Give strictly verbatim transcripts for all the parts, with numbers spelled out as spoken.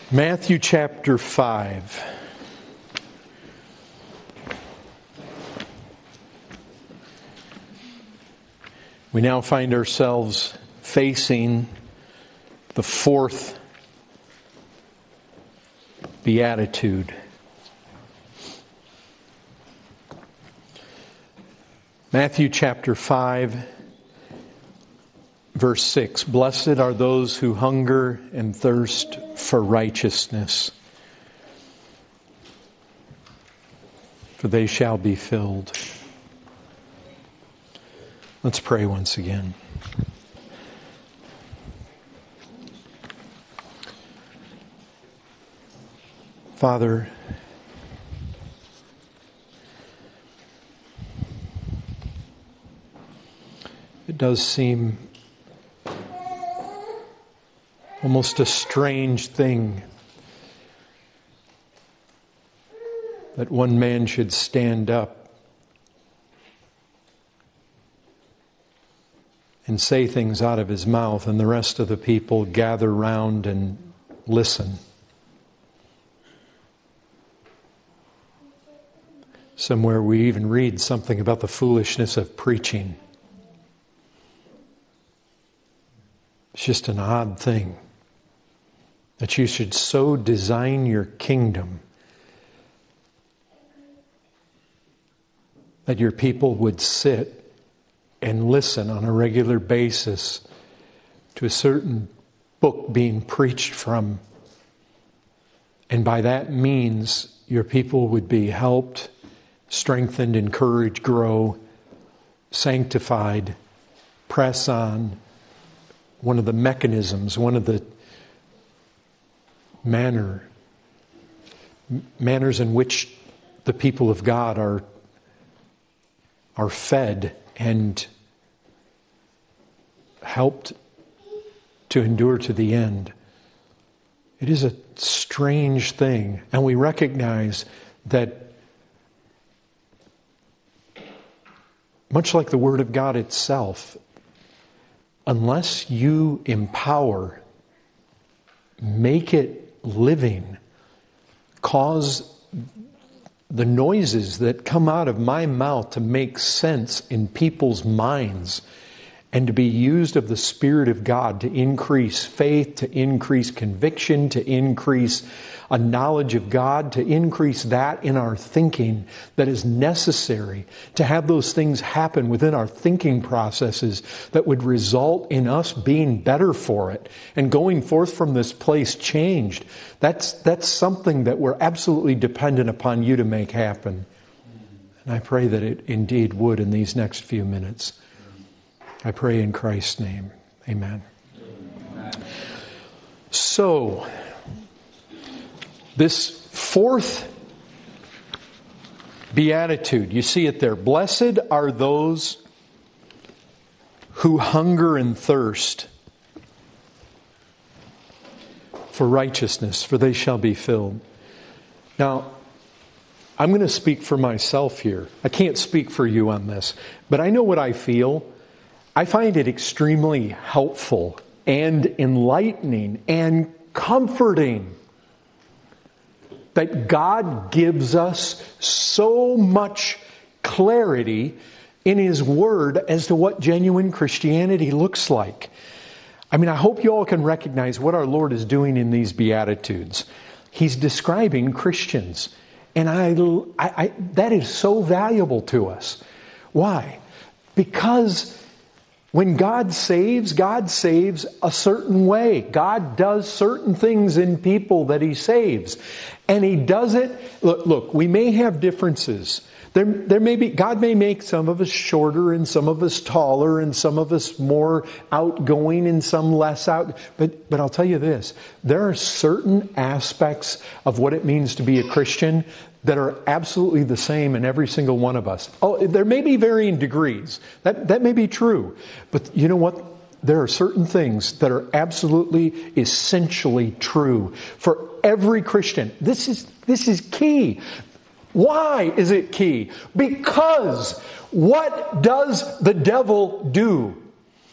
Matthew chapter five. We now find ourselves facing the fourth beatitude. Matthew chapter five, verse six. Blessed are those who hunger and thirst for righteousness, for they shall be filled. Let's pray once again. Father, it does seem almost a strange thing that one man should stand up and say things out of his mouth and the rest of the people gather round and listen. Somewhere we even read something about the foolishness of preaching. It's just an odd thing that you should so design your kingdom that your people would sit and listen on a regular basis to a certain book being preached from. And by that means, your people would be helped, strengthened, encouraged, grow, sanctified, press on. One of the mechanisms, one of the manner, manners in which the people of God are, are fed and helped to endure to the end. It is a strange thing, and we recognize that much like the Word of God itself, unless you empower, make it living, cause the noises that come out of my mouth to make sense in people's minds and to be used of the Spirit of God to increase faith, to increase conviction, to increase a knowledge of God, to increase that in our thinking that is necessary to have those things happen within our thinking processes that would result in us being better for it and going forth from this place changed. That's, that's something that we're absolutely dependent upon you to make happen. And I pray that it indeed would in these next few minutes. I pray in Christ's name. Amen. Amen. So, this fourth beatitude, you see it there. Blessed are those who hunger and thirst for righteousness, for they shall be filled. Now, I'm going to speak for myself here. I can't speak for you on this, but I know what I feel. I find it extremely helpful and enlightening and comforting that God gives us so much clarity in His Word as to what genuine Christianity looks like. I mean, I hope you all can recognize what our Lord is doing in these Beatitudes. He's describing Christians. And I, I, I that is so valuable to us. Why? Because when God saves, God saves a certain way. God does certain things in people that He saves. And He does it, look, look, we may have differences. There, there may be, God may make some of us shorter and some of us taller and some of us more outgoing and some less out. But, but I'll tell you this, there are certain aspects of what it means to be a Christian that are absolutely the same in every single one of us. Oh, there may be varying degrees. That, that may be true. But you know what? There are certain things that are absolutely, essentially true for every Christian. This is, this is key. Why is it key? Because what does the devil do?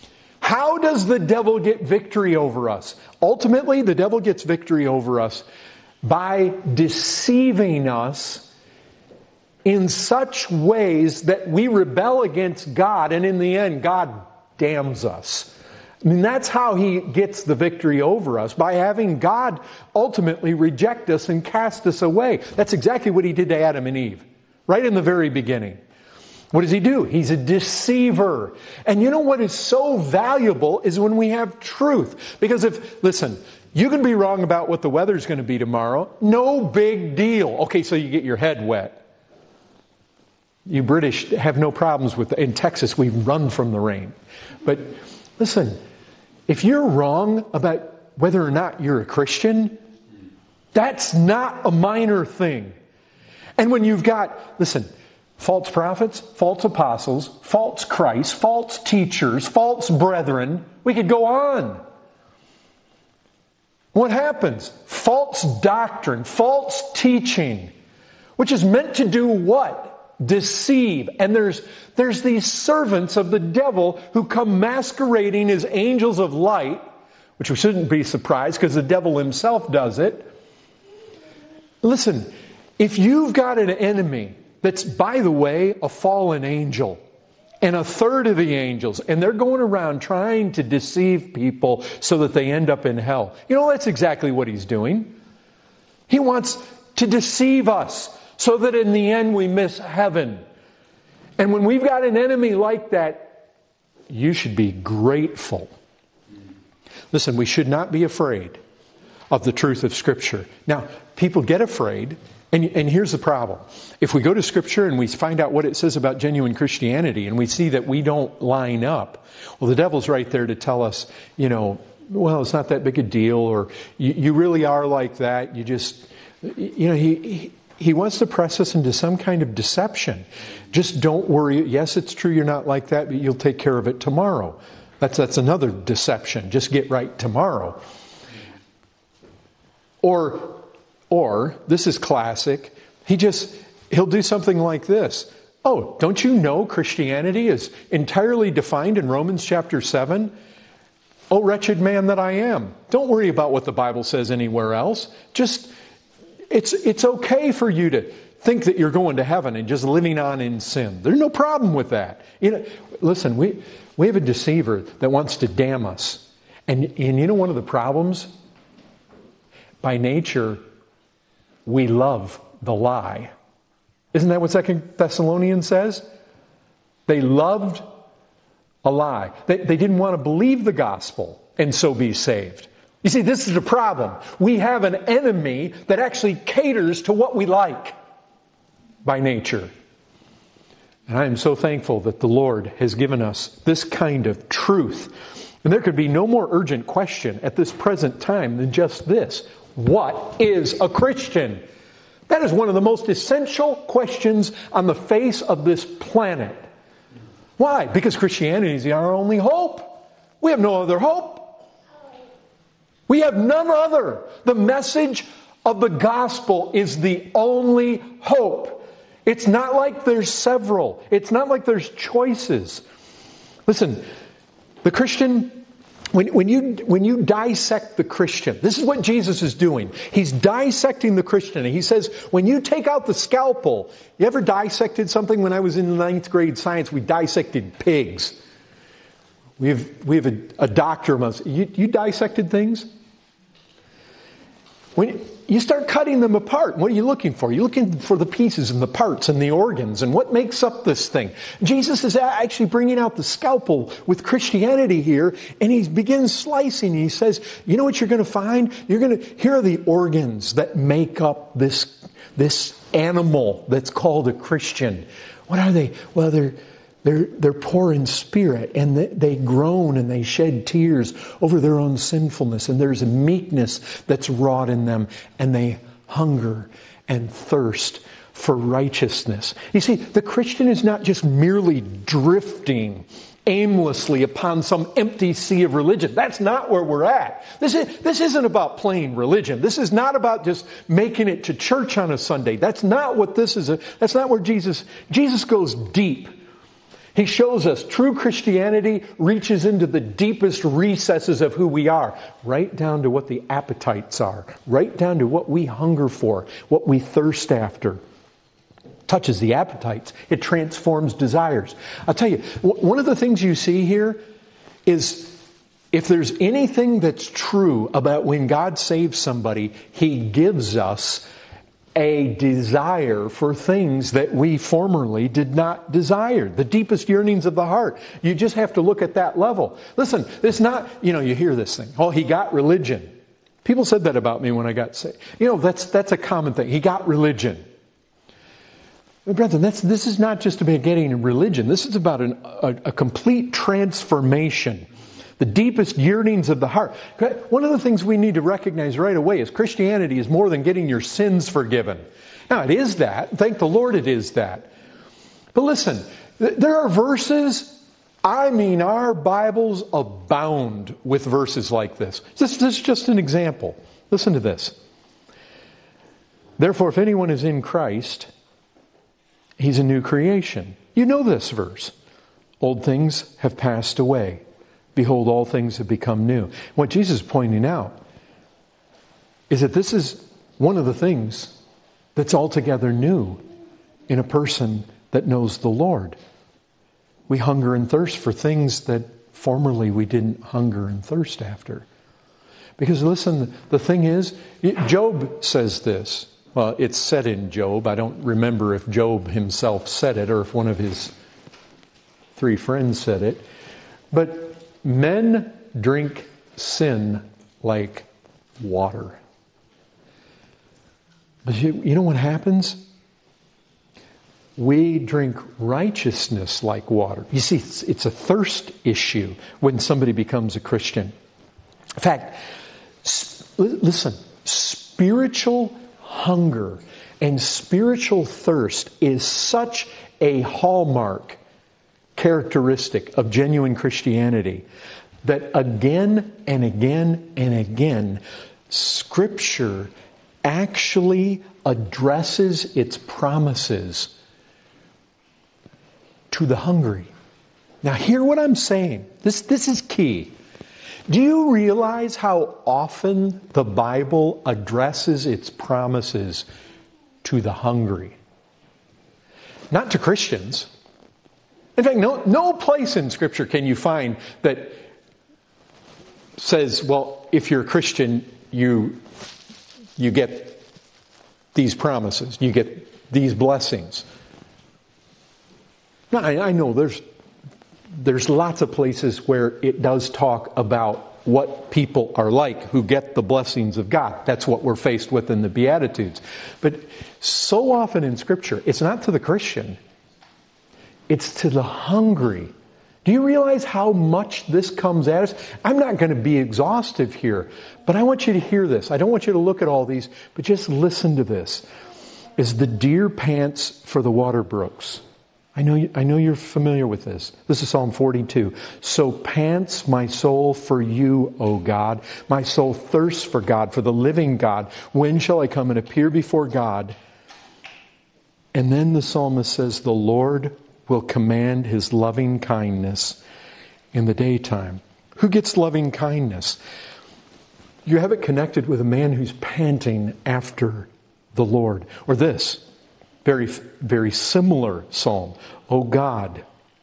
How does the devil get victory over us? Ultimately, the devil gets victory over us by deceiving us in such ways that we rebel against God, and in the end, God damns us. I mean, that's how he gets the victory over us, by having God ultimately reject us and cast us away. That's exactly what he did to Adam and Eve, right in the very beginning. What does he do? He's a deceiver. And you know what is so valuable is when we have truth. Because if, listen, you can be wrong about what the weather's going to be tomorrow. No big deal. Okay, so you get your head wet. You British have no problems with, in Texas, we run from the rain. But listen, if you're wrong about whether or not you're a Christian, that's not a minor thing. And when you've got, listen, false prophets, false apostles, false Christ, false teachers, false brethren, we could go on. What happens? False doctrine, false teaching, which is meant to do what? Deceive. And there's there's these servants of the devil who come masquerading as angels of light, which we shouldn't be surprised because the devil himself does it. Listen, if you've got an enemy that's, by the way, a fallen angel, and a third of the angels, and they're going around trying to deceive people so that they end up in hell. You know, that's exactly what he's doing. He wants to deceive us so that in the end we miss heaven. And when we've got an enemy like that, you should be grateful. Listen, we should not be afraid of the truth of Scripture. Now, people get afraid. And, and here's the problem. If we go to Scripture and we find out what it says about genuine Christianity and we see that we don't line up, well, the devil's right there to tell us, you know, well, it's not that big a deal, or you, you really are like that. You just, you know, he, he he wants to press us into some kind of deception. Just don't worry. Yes, it's true you're not like that, but you'll take care of it tomorrow. That's that's another deception. Just get right tomorrow. Or Or, this is classic, he just, he'll do something like this. Oh, don't you know Christianity is entirely defined in Romans chapter seven? Oh, wretched man that I am. Don't worry about what the Bible says anywhere else. Just, it's it's okay for you to think that you're going to heaven and just living on in sin. There's no problem with that. You know, listen, we we have a deceiver that wants to damn us. And, and you know one of the problems? By nature, we love the lie. Isn't that what Second Thessalonians says? They loved a lie. They, they didn't want to believe the gospel and so be saved. You see, this is the problem. We have an enemy that actually caters to what we like by nature. And I am so thankful that the Lord has given us this kind of truth. And there could be no more urgent question at this present time than just this. What is a Christian? That is one of the most essential questions on the face of this planet. Why? Because Christianity is our only hope. We have no other hope. We have none other. The message of the gospel is the only hope. It's not like there's several. It's not like there's choices. Listen, the Christian... When, when you when you dissect the Christian, this is what Jesus is doing. He's dissecting the Christian. And he says, when you take out the scalpel, you ever dissected something? When I was in ninth grade science, we dissected pigs. We have we have a, a doctor among us. You, you dissected things? When you start cutting them apart, what are you looking for? You're looking for the pieces and the parts and the organs and what makes up this thing. Jesus is actually bringing out the scalpel with Christianity here, and he begins slicing. He says, you know what you're going to find? You're going to, here are the organs that make up this, this animal that's called a Christian. What are they? Well, they're They're, they're poor in spirit, and they, they groan and they shed tears over their own sinfulness. And there's a meekness that's wrought in them, and they hunger and thirst for righteousness. You see, the Christian is not just merely drifting aimlessly upon some empty sea of religion. That's not where we're at. This is, this isn't about plain religion. This is not about just making it to church on a Sunday. That's not what this is. A, that's not where Jesus, Jesus goes deep. He shows us true Christianity reaches into the deepest recesses of who we are, right down to what the appetites are, right down to what we hunger for, what we thirst after. Touches the appetites. It transforms desires. I'll tell you, one of the things you see here is if there's anything that's true about when God saves somebody, He gives us a desire for things that we formerly did not desire. The deepest yearnings of the heart. You just have to look at that level. Listen, it's not, you know, you hear this thing. Oh, he got religion. People said that about me when I got saved. You know, that's that's a common thing. He got religion. Brethren, that's, this is not just about getting religion. This is about an, a, a complete transformation. The deepest yearnings of the heart. One of the things we need to recognize right away is Christianity is more than getting your sins forgiven. Now, it is that. Thank the Lord it is that. But listen, there are verses, I mean, our Bibles abound with verses like this. This, this is just an example. Listen to this. Therefore, if anyone is in Christ, he's a new creation. You know this verse. Old things have passed away. Behold, all things have become new. What Jesus is pointing out is that this is one of the things that's altogether new in a person that knows the Lord. We hunger and thirst for things that formerly we didn't hunger and thirst after. Because listen, the thing is, Job says this. Well, it's said in Job. I don't remember if Job himself said it or if one of his three friends said it. But men drink sin like water. But you, you know what happens? We drink righteousness like water. You see, it's, it's a thirst issue when somebody becomes a Christian. In fact, sp- listen, spiritual hunger and spiritual thirst is such a hallmark characteristic of genuine Christianity that again and again and again Scripture actually addresses its promises to the hungry. Now hear what I'm saying. This, this is key. Do you realize how often the Bible addresses its promises to the hungry? Not to Christians. In fact, no, no place in Scripture can you find that says, well, if you're a Christian, you, you get these promises, you get these blessings. Now, I, I know there's, there's lots of places where it does talk about what people are like who get the blessings of God. That's what we're faced with in the Beatitudes. But so often in Scripture, it's not to the Christian. It's to the hungry. Do you realize how much this comes at us? I'm not going to be exhaustive here, but I want you to hear this. I don't want you to look at all these, but just listen to this. As the deer pants for the water brooks. I know, you, I know you're familiar with this. This is Psalm forty-two. So pants my soul for you, O God. My soul thirsts for God, for the living God. When shall I come and appear before God? And then the psalmist says, the Lord will command His loving kindness in the daytime. Who gets loving kindness? You have it connected with a man who's panting after the Lord. Or this, very, very similar psalm. O God,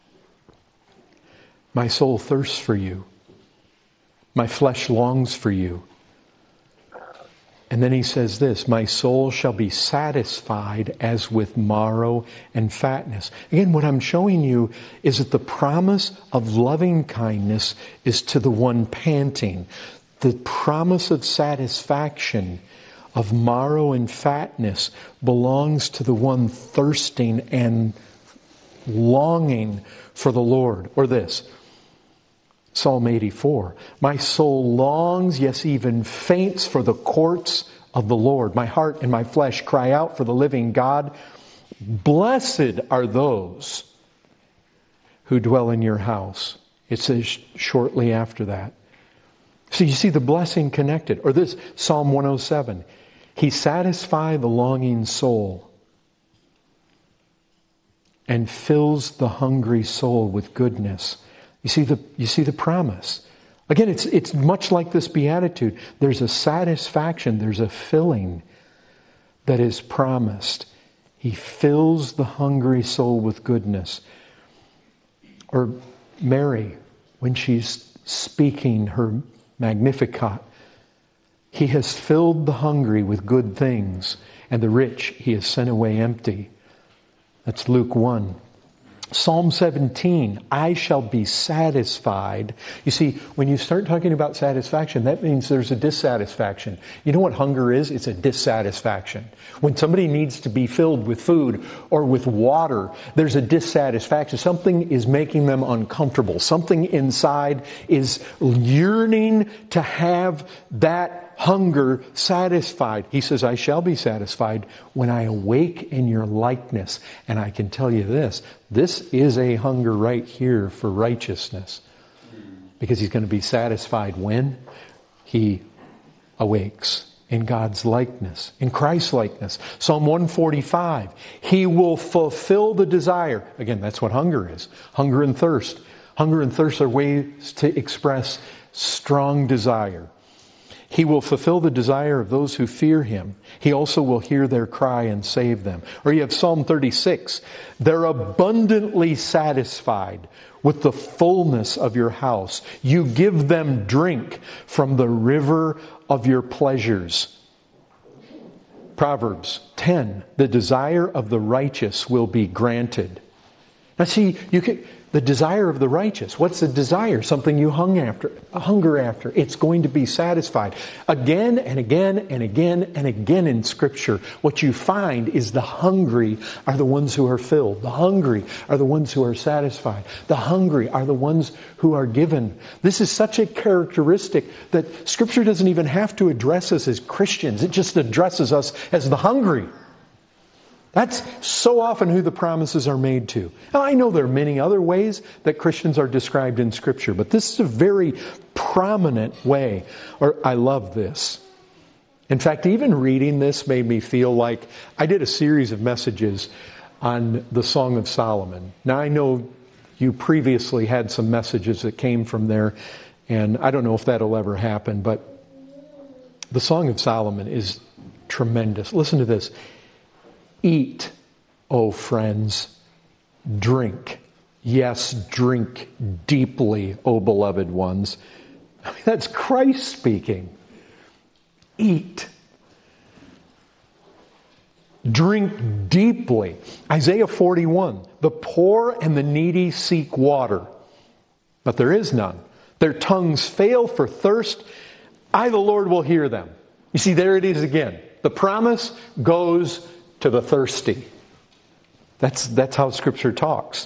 my soul thirsts for you. My flesh longs for you. And then he says this, my soul shall be satisfied as with marrow and fatness. Again, what I'm showing you is that the promise of loving kindness is to the one panting. The promise of satisfaction, of marrow and fatness, belongs to the one thirsting and longing for the Lord. Or this, Psalm eighty-four. My soul longs, yes, even faints for the courts of the Lord. My heart and my flesh cry out for the living God. Blessed are those who dwell in your house. It says shortly after that. So you see the blessing connected. Or this, Psalm one oh seven. He satisfies the longing soul and fills the hungry soul with goodness. You see the, you see the promise. Again, it's, it's much like this beatitude. There's a satisfaction, there's a filling that is promised. He fills the hungry soul with goodness. Or Mary, when she's speaking her Magnificat, He has filled the hungry with good things, and the rich He has sent away empty. That's Luke one. Psalm seventeen, I shall be satisfied. You see, when you start talking about satisfaction, that means there's a dissatisfaction. You know what hunger is? It's a dissatisfaction. When somebody needs to be filled with food or with water, there's a dissatisfaction. Something is making them uncomfortable. Something inside is yearning to have that hunger satisfied. He says, I shall be satisfied when I awake in your likeness. And I can tell you this, this is a hunger right here for righteousness. Because He's going to be satisfied when He awakes in God's likeness, in Christ's likeness. Psalm one forty-five, He will fulfill the desire. Again, that's what hunger is. Hunger and thirst. Hunger and thirst are ways to express strong desire. He will fulfill the desire of those who fear Him. He also will hear their cry and save them. Or you have Psalm thirty-six. They're abundantly satisfied with the fullness of your house. You give them drink from the river of your pleasures. Proverbs ten. The desire of the righteous will be granted. Now see, you can... The desire of the righteous. What's the desire? Something you hung after, hunger after. It's going to be satisfied. Again and again and again and again in Scripture, what you find is the hungry are the ones who are filled. The hungry are the ones who are satisfied. The hungry are the ones who are given. This is such a characteristic that Scripture doesn't even have to address us as Christians. It just addresses us as the hungry. That's so often who the promises are made to. Now, I know there are many other ways that Christians are described in Scripture, but this is a very prominent way. Or I love this. In fact, even reading this made me feel like I did a series of messages on the Song of Solomon. Now, I know you previously had some messages that came from there, and I don't know if that'll ever happen, but the Song of Solomon is tremendous. Listen to this. Eat, O friends, drink. Yes, drink deeply, O beloved ones. I mean, that's Christ speaking. Eat. Drink deeply. Isaiah forty-one. The poor and the needy seek water, but there is none. Their tongues fail for thirst. I, the Lord, will hear them. You see, there it is again. The promise goes to the thirsty. That's, that's how Scripture talks.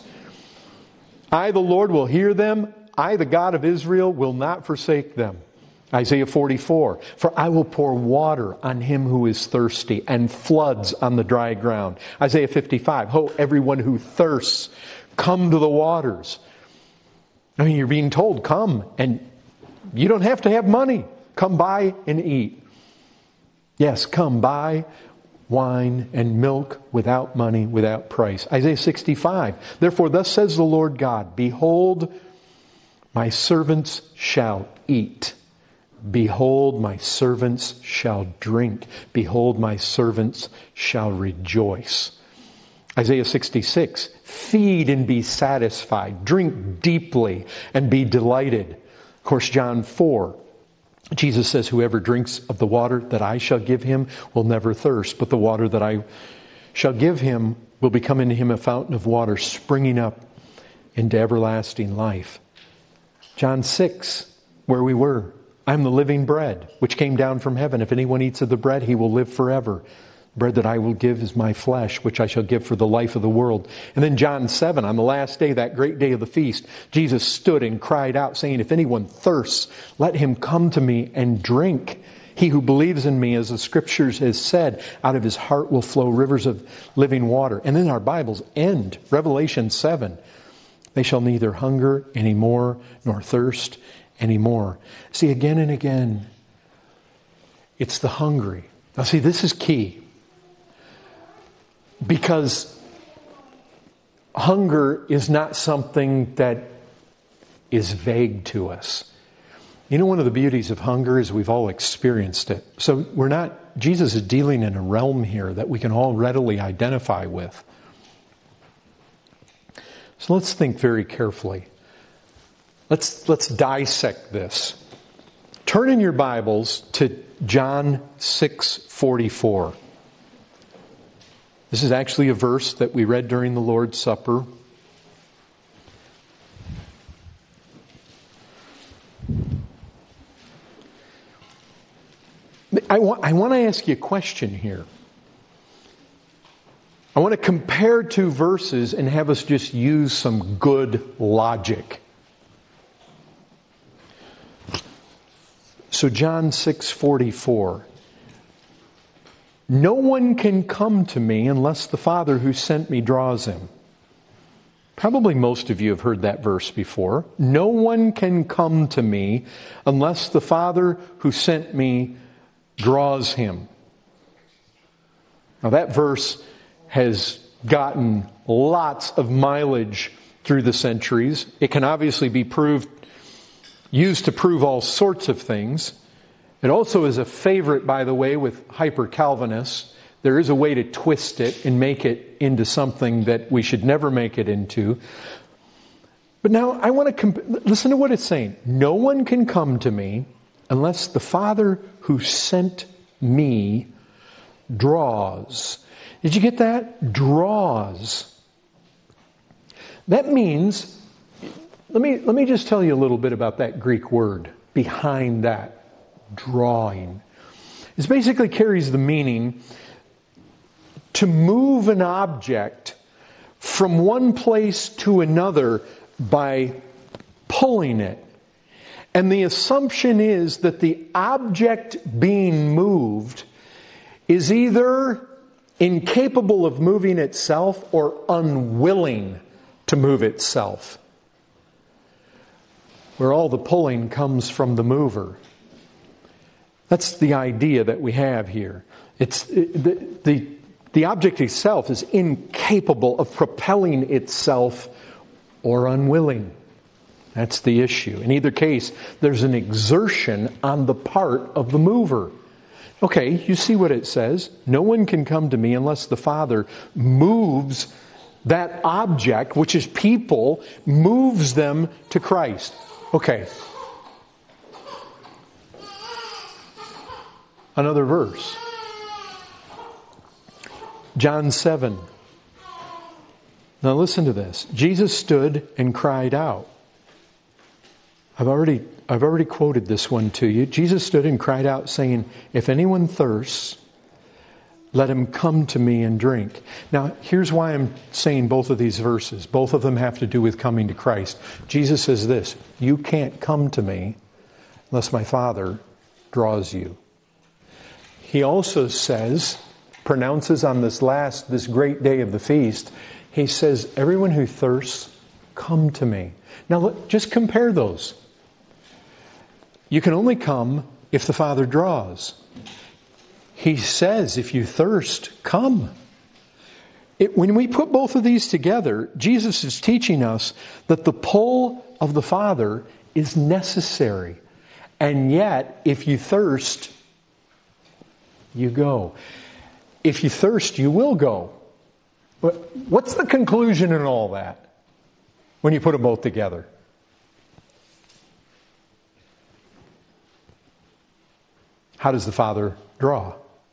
I, the Lord, will hear them. I, the God of Israel, will not forsake them. Isaiah forty-four. For I will pour water on him who is thirsty and floods on the dry ground. Isaiah fifty-five. Ho, everyone who thirsts, come to the waters. I mean, you're being told, come, and you don't have to have money. Come buy and eat. Yes, come buy wine and milk without money, without price. Isaiah sixty-five. Therefore, thus says the Lord God, behold, my servants shall eat. Behold, my servants shall drink. Behold, my servants shall rejoice. Isaiah sixty-six. Feed and be satisfied. Drink deeply and be delighted. Of course, John four. Jesus says, whoever drinks of the water that I shall give him will never thirst, but the water that I shall give him will become in him a fountain of water springing up into everlasting life. John six, where we were. I am the living bread, which came down from heaven. If anyone eats of the bread, he will live forever. Bread that I will give is my flesh, which I shall give for the life of the world. And then John seven, on the last day, that great day of the feast, Jesus stood and cried out, saying, if anyone thirsts, let him come to me and drink. He who believes in me, as the Scriptures has said, out of his heart will flow rivers of living water. And then our Bibles end, Revelation seven. They shall neither hunger anymore, nor thirst anymore. See, again and again, it's the hungry. Now see, this is key. Because hunger is not something that is vague to us. You know, one of the beauties of hunger is we've all experienced it. So we're not, Jesus is dealing in a realm here that we can all readily identify with. So let's think very carefully. Let's, let's dissect this. Turn in your Bibles to John six forty-four. This is actually a verse that we read during the Lord's Supper. I want, I want to ask you a question here. I want to compare two verses and have us just use some good logic. So John six forty-four. No one can come to me unless the Father who sent me draws him. Probably most of you have heard that verse before. No one can come to me unless the Father who sent me draws him. Now that verse has gotten lots of mileage through the centuries. It can obviously be proved, used to prove all sorts of things. It also is a favorite, by the way, with hyper-Calvinists. There is a way to twist it and make it into something that we should never make it into. But now I want to comp- listen to what it's saying. No one can come to me unless the Father who sent me draws. Did you get that? Draws. That means, let me, let me just tell you a little bit about that Greek word behind that. Drawing. It basically carries the meaning to move an object from one place to another by pulling it. And the assumption is that the object being moved is either incapable of moving itself or unwilling to move itself. Where all the pulling comes from the mover. That's the idea that we have here. It's the, the, the object itself is incapable of propelling itself or unwilling. That's the issue. In either case, there's an exertion on the part of the mover. Okay, you see what it says. No one can come to me unless the Father moves that object, which is people, moves them to Christ. Okay. Another verse. John seven. Now listen to this. Jesus stood and cried out. I've already, I've already quoted this one to you. Jesus stood and cried out saying, if anyone thirsts, let him come to me and drink. Now, here's why I'm saying both of these verses. Both of them have to do with coming to Christ. Jesus says this, you can't come to me unless my Father draws you. He also says, pronounces on this last, this great day of the feast, he says, everyone who thirsts, come to me. Now, look, just compare those. You can only come if the Father draws. He says, if you thirst, come. It, when we put both of these together, Jesus is teaching us that the pull of the Father is necessary. And yet, if you thirst, you go. If you thirst, you will go. But what's the conclusion in all that when you put them both together? How does the Father draw?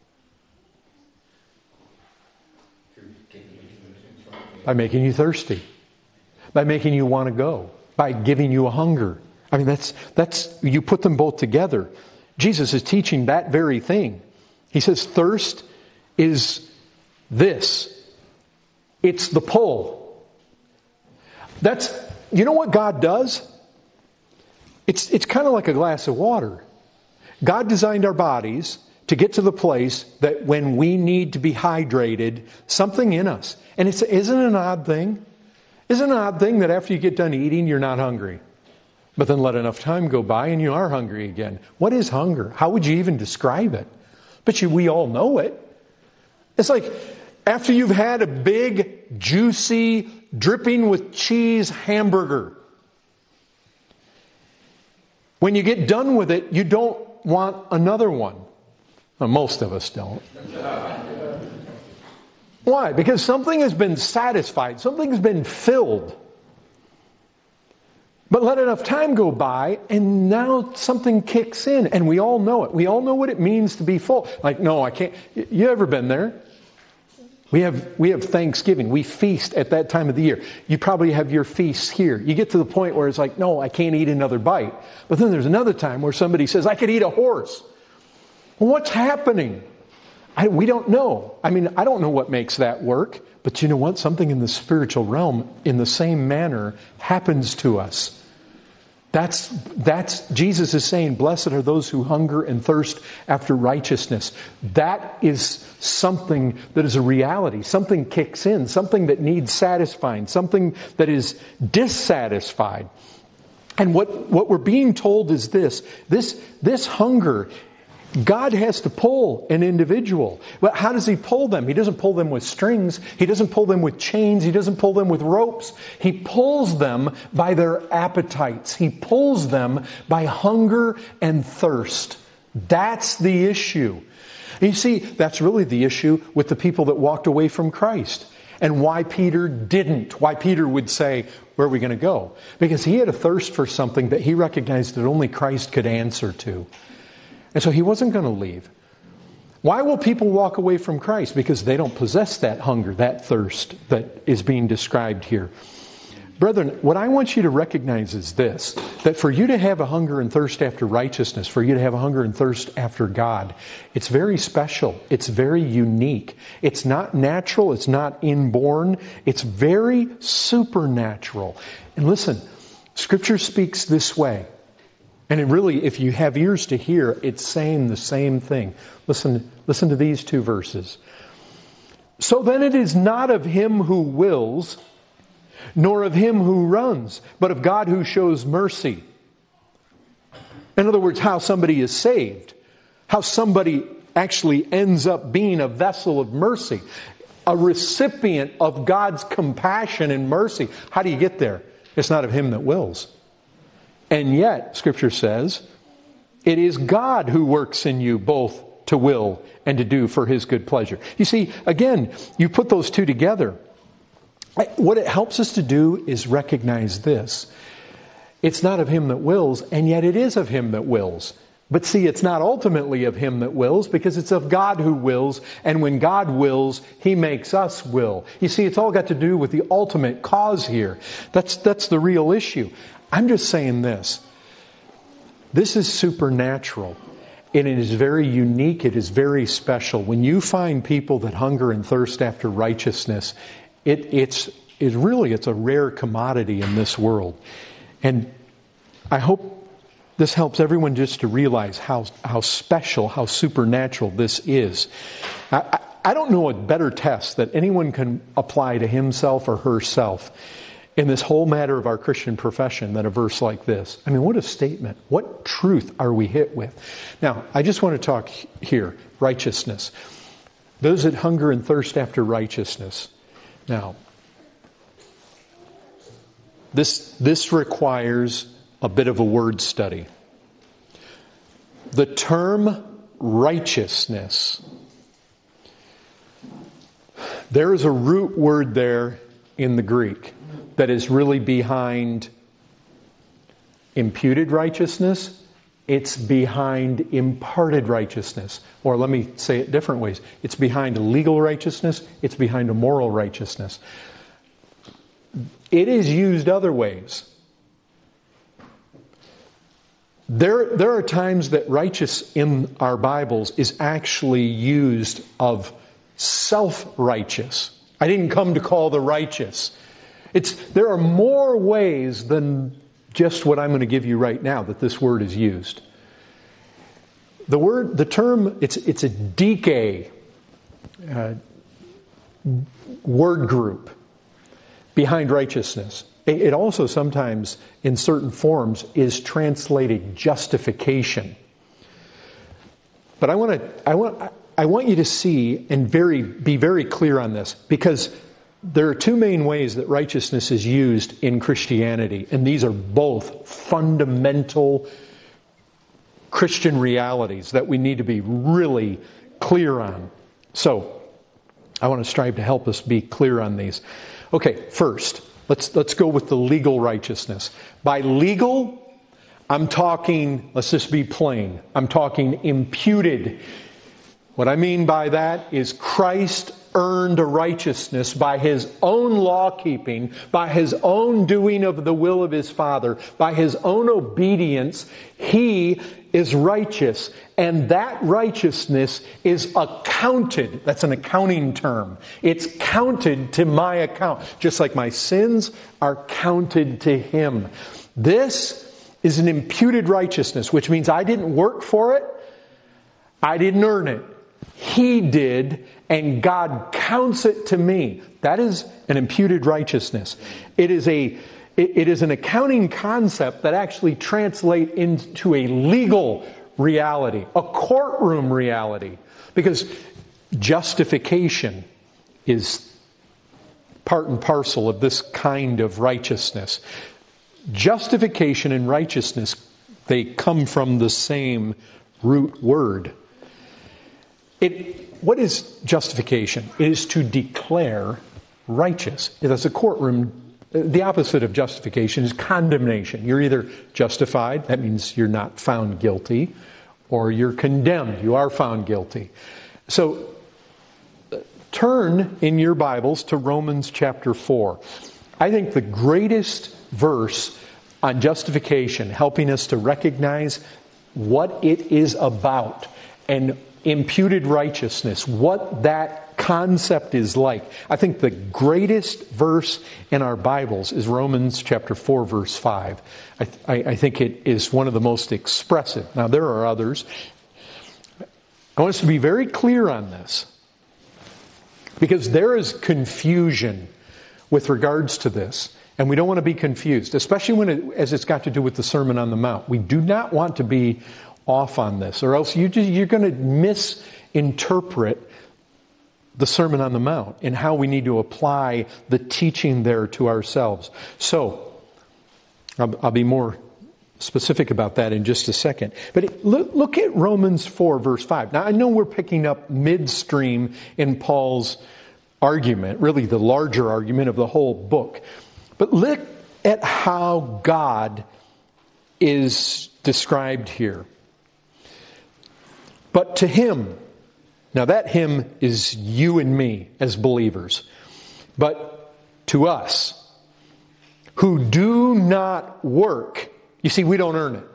By making you thirsty. By making you want to go. By giving you a hunger. I mean, that's, that's, you put them both together. Jesus is teaching that very thing. He says thirst is this. It's the pull. That's, you know what God does? It's, it's kind of like a glass of water. God designed our bodies to get to the place that when we need to be hydrated, something in us. And it's, isn't it an odd thing? Isn't it an odd thing that after you get done eating, you're not hungry? But then let enough time go by and you are hungry again. What is hunger? How would you even describe it? But you, we all know it. It's like After you've had a big, juicy, dripping with cheese hamburger, when you get done with it, you don't want another one. Well, most of us don't. Why? Because something has been satisfied. Something has been filled. But let enough time go by, and now something kicks in, and we all know it. We all know what it means to be full. Like, no, I can't. You ever been there? We have we have Thanksgiving. We feast at that time of the year. You probably have your feasts here. You get to the point where it's like, no, I can't eat another bite. But then there's another time where somebody says, I could eat a horse. Well, what's happening? I, we don't know. I mean, I don't know what makes that work. But you know what? Something in the spiritual realm, in the same manner, happens to us. That's, that's, Jesus is saying, blessed are those who hunger and thirst after righteousness. That is something that is a reality. Something kicks in. Something that needs satisfying. Something that is dissatisfied. And what, what we're being told is this. This, this hunger, God has to pull an individual. Well, how does He pull them? He doesn't pull them with strings. He doesn't pull them with chains. He doesn't pull them with ropes. He pulls them by their appetites. He pulls them by hunger and thirst. That's the issue. And you see, that's really the issue with the people that walked away from Christ. And why Peter didn't. Why Peter would say, where are we going to go? Because he had a thirst for something that he recognized that only Christ could answer to. And so he wasn't going to leave. Why will people walk away from Christ? Because they don't possess that hunger, that thirst that is being described here. Brethren, what I want you to recognize is this, that for you to have a hunger and thirst after righteousness, for you to have a hunger and thirst after God, it's very special. It's very unique. It's not natural. It's not inborn. It's very supernatural. And listen, Scripture speaks this way. And it really, if you have ears to hear, it's saying the same thing. Listen, listen to these two verses. So then it is not of him who wills, nor of him who runs, but of God who shows mercy. In other words, how somebody is saved. How somebody actually ends up being a vessel of mercy. A recipient of God's compassion and mercy. How do you get there? It's not of him that wills. And yet, Scripture says, it is God who works in you both to will and to do for His good pleasure. You see, again, you put those two together. What it helps us to do is recognize this. It's not of him that wills, and yet it is of him that wills. But see, it's not ultimately of him that wills, because it's of God who wills, and when God wills, He makes us will. You see, it's all got to do with the ultimate cause here. That's, that's the real issue. I'm just saying this. This is supernatural. And it is very unique. It is very special. When you find people that hunger and thirst after righteousness, it, it's, it really, it's a rare commodity in this world. And I hope this helps everyone just to realize how, how special, how supernatural this is. I, I, I don't know a better test that anyone can apply to himself or herself in this whole matter of our Christian profession than a verse like this. I mean, what a statement. What truth are we hit with? Now, I just want to talk here, righteousness. Those that hunger and thirst after righteousness. Now, this, this requires a bit of a word study. The term righteousness, there is a root word there in the Greek that is really behind imputed righteousness. It's behind imparted righteousness. Or let me say it different ways. It's behind legal righteousness. It's behind a moral righteousness. It is used other ways. There, there are times that righteous in our Bibles is actually used of self-righteous. I didn't come to call the righteous. It's, there are more ways than just what I'm going to give you right now that this word is used. The word, the term, it's, it's a dike uh, word group behind righteousness. It also sometimes, in certain forms, is translated justification. But I want to, I want, I want you to see and very be very clear on this, because there are two main ways that righteousness is used in Christianity, and these are both fundamental Christian realities that we need to be really clear on. So, I want to strive to help us be clear on these. Okay, first, let's let's go with the legal righteousness. By legal, I'm talking, let's just be plain, I'm talking imputed. What I mean by that is Christ earned a righteousness by His own law keeping, by His own doing of the will of His Father, by His own obedience. He is righteous. And that righteousness is accounted. That's an accounting term. It's counted to my account. Just like my sins are counted to Him. This is an imputed righteousness, which means I didn't work for it. I didn't earn it. He did, and God counts it to me. That is an imputed righteousness. It is a it is an accounting concept that actually translates into a legal reality, a courtroom reality, because justification is part and parcel of this kind of righteousness. Justification and righteousness, they come from the same root word. It, what is justification? It is to declare righteous. That's a courtroom. The opposite of justification is condemnation. You're either justified, that means you're not found guilty, or you're condemned. You are found guilty. So, turn in your Bibles to Romans chapter four. I think the greatest verse on justification, helping us to recognize what it is about and imputed righteousness, what that concept is like. I think the greatest verse in our Bibles is Romans chapter four, verse five. I, I, I think it is one of the most expressive. Now, there are others. I want us to be very clear on this, because there is confusion with regards to this, and we don't want to be confused, especially when it, as it's got to do with the Sermon on the Mount. We do not want to be off on this, or else you just, you're going to misinterpret the Sermon on the Mount and how we need to apply the teaching there to ourselves. So, I'll, I'll be more specific about that in just a second. But it, look, look at Romans four, verse five. Now, I know we're picking up midstream in Paul's argument, really the larger argument of the whole book. But look at how God is described here. But to Him, now that Him is you and me as believers, but to us who do not work, you see, we don't earn it,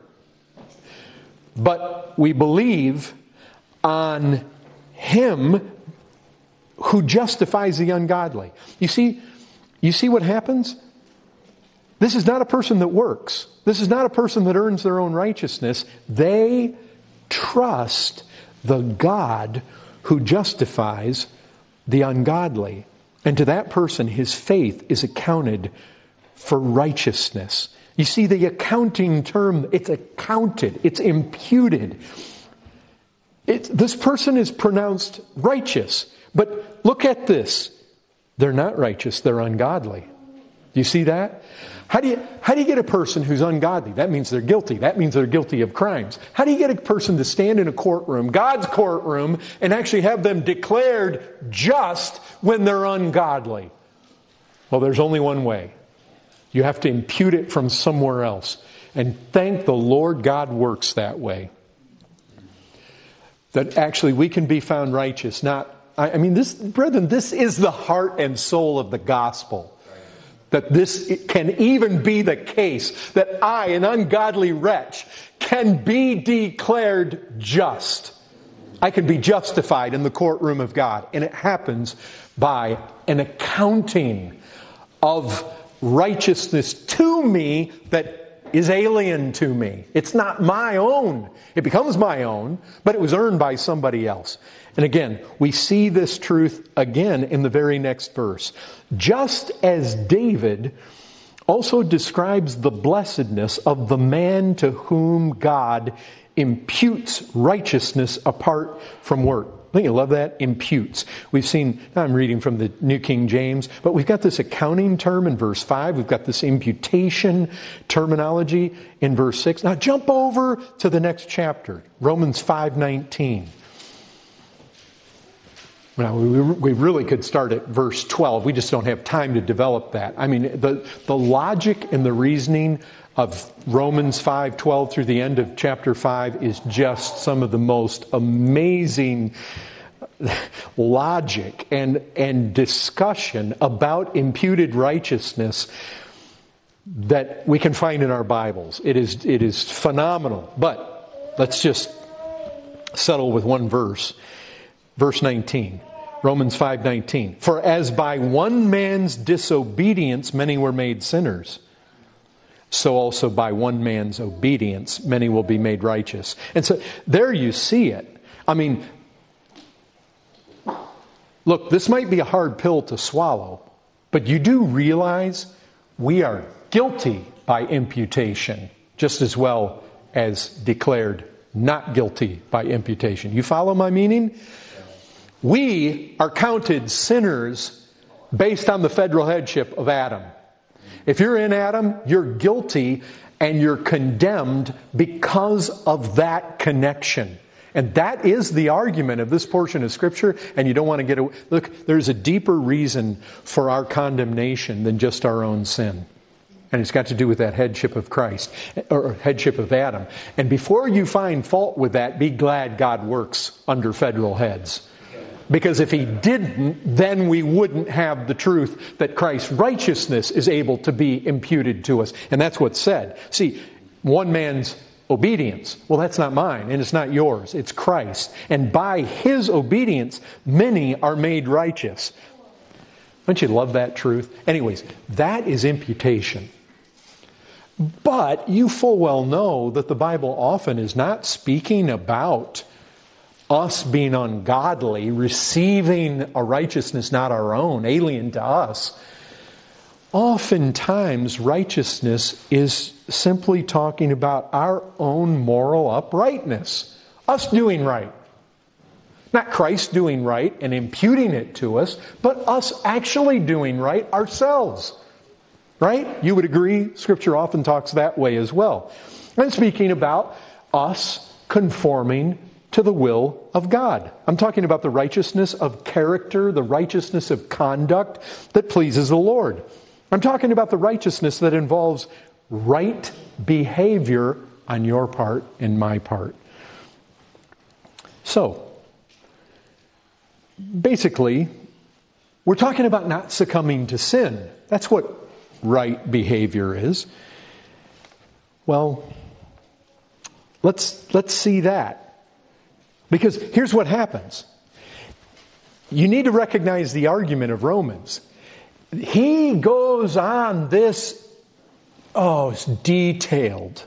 but we believe on Him who justifies the ungodly. You see, you see what happens? This is not a person that works. This is not a person that earns their own righteousness. They trust the God who justifies the ungodly. And to that person, his faith is accounted for righteousness. You see, the accounting term, it's accounted, it's imputed. It, this person is pronounced righteous. But look at this. They're not righteous, they're ungodly. Do you see that? How do you, how do you get a person who's ungodly? That means they're guilty. That means they're guilty of crimes. How do you get a person to stand in a courtroom, God's courtroom, and actually have them declared just when they're ungodly? Well, there's only one way. You have to impute it from somewhere else. And thank the Lord God works that way. That actually we can be found righteous. Not, I mean, this, brethren, this is the heart and soul of the gospel. That this can even be the case, that I, an ungodly wretch, can be declared just. I can be justified in the courtroom of God. And it happens by an accounting of righteousness to me that is alien to me. It's not my own. It becomes my own, but it was earned by somebody else. And again, we see this truth again in the very next verse. Just as David also describes the blessedness of the man to whom God imputes righteousness apart from work. Don't you love that? Imputes. We've seen, now I'm reading from the New King James, but we've got this accounting term in verse five. We've got this imputation terminology in verse six. Now jump over to the next chapter, Romans five nineteen. Now, we, we really could start at verse twelve. We just don't have time to develop that. I mean, the, the logic and the reasoning of Romans five twelve through the end of chapter five is just some of the most amazing logic and, and discussion about imputed righteousness that we can find in our Bibles. It is, it is phenomenal. But let's just settle with one verse. Verse nineteen. Romans five nineteen. For as by one man's disobedience many were made sinners, so also by one man's obedience many will be made righteous. And so there you see it. I mean, look, this might be a hard pill to swallow, but you do realize we are guilty by imputation just as well as declared not guilty by imputation. You follow my meaning? We are counted sinners based on the federal headship of Adam. If you're in Adam, you're guilty and you're condemned because of that connection. And that is the argument of this portion of Scripture, and you don't want to get away. Look, there's a deeper reason for our condemnation than just our own sin. And it's got to do with that headship of Christ, or headship of Adam. And before you find fault with that, be glad God works under federal heads. Because if He didn't, then we wouldn't have the truth that Christ's righteousness is able to be imputed to us. And that's what's said. See, one man's obedience, well, that's not mine, and it's not yours. It's Christ. And by His obedience, many are made righteous. Don't you love that truth? Anyways, that is imputation. But you full well know that the Bible often is not speaking about us being ungodly, receiving a righteousness not our own, alien to us. Oftentimes, righteousness is simply talking about our own moral uprightness. Us doing right. Not Christ doing right and imputing it to us, but us actually doing right ourselves. Right? You would agree? Scripture often talks that way as well. I'm speaking about us conforming to the will of God. I'm talking about the righteousness of character, the righteousness of conduct that pleases the Lord. I'm talking about the righteousness that involves right behavior on your part and my part. So, basically, we're talking about not succumbing to sin. That's what right behavior is. Well, let's let's see that. Because here's what happens. You need to recognize the argument of Romans. He goes on this, oh, detailed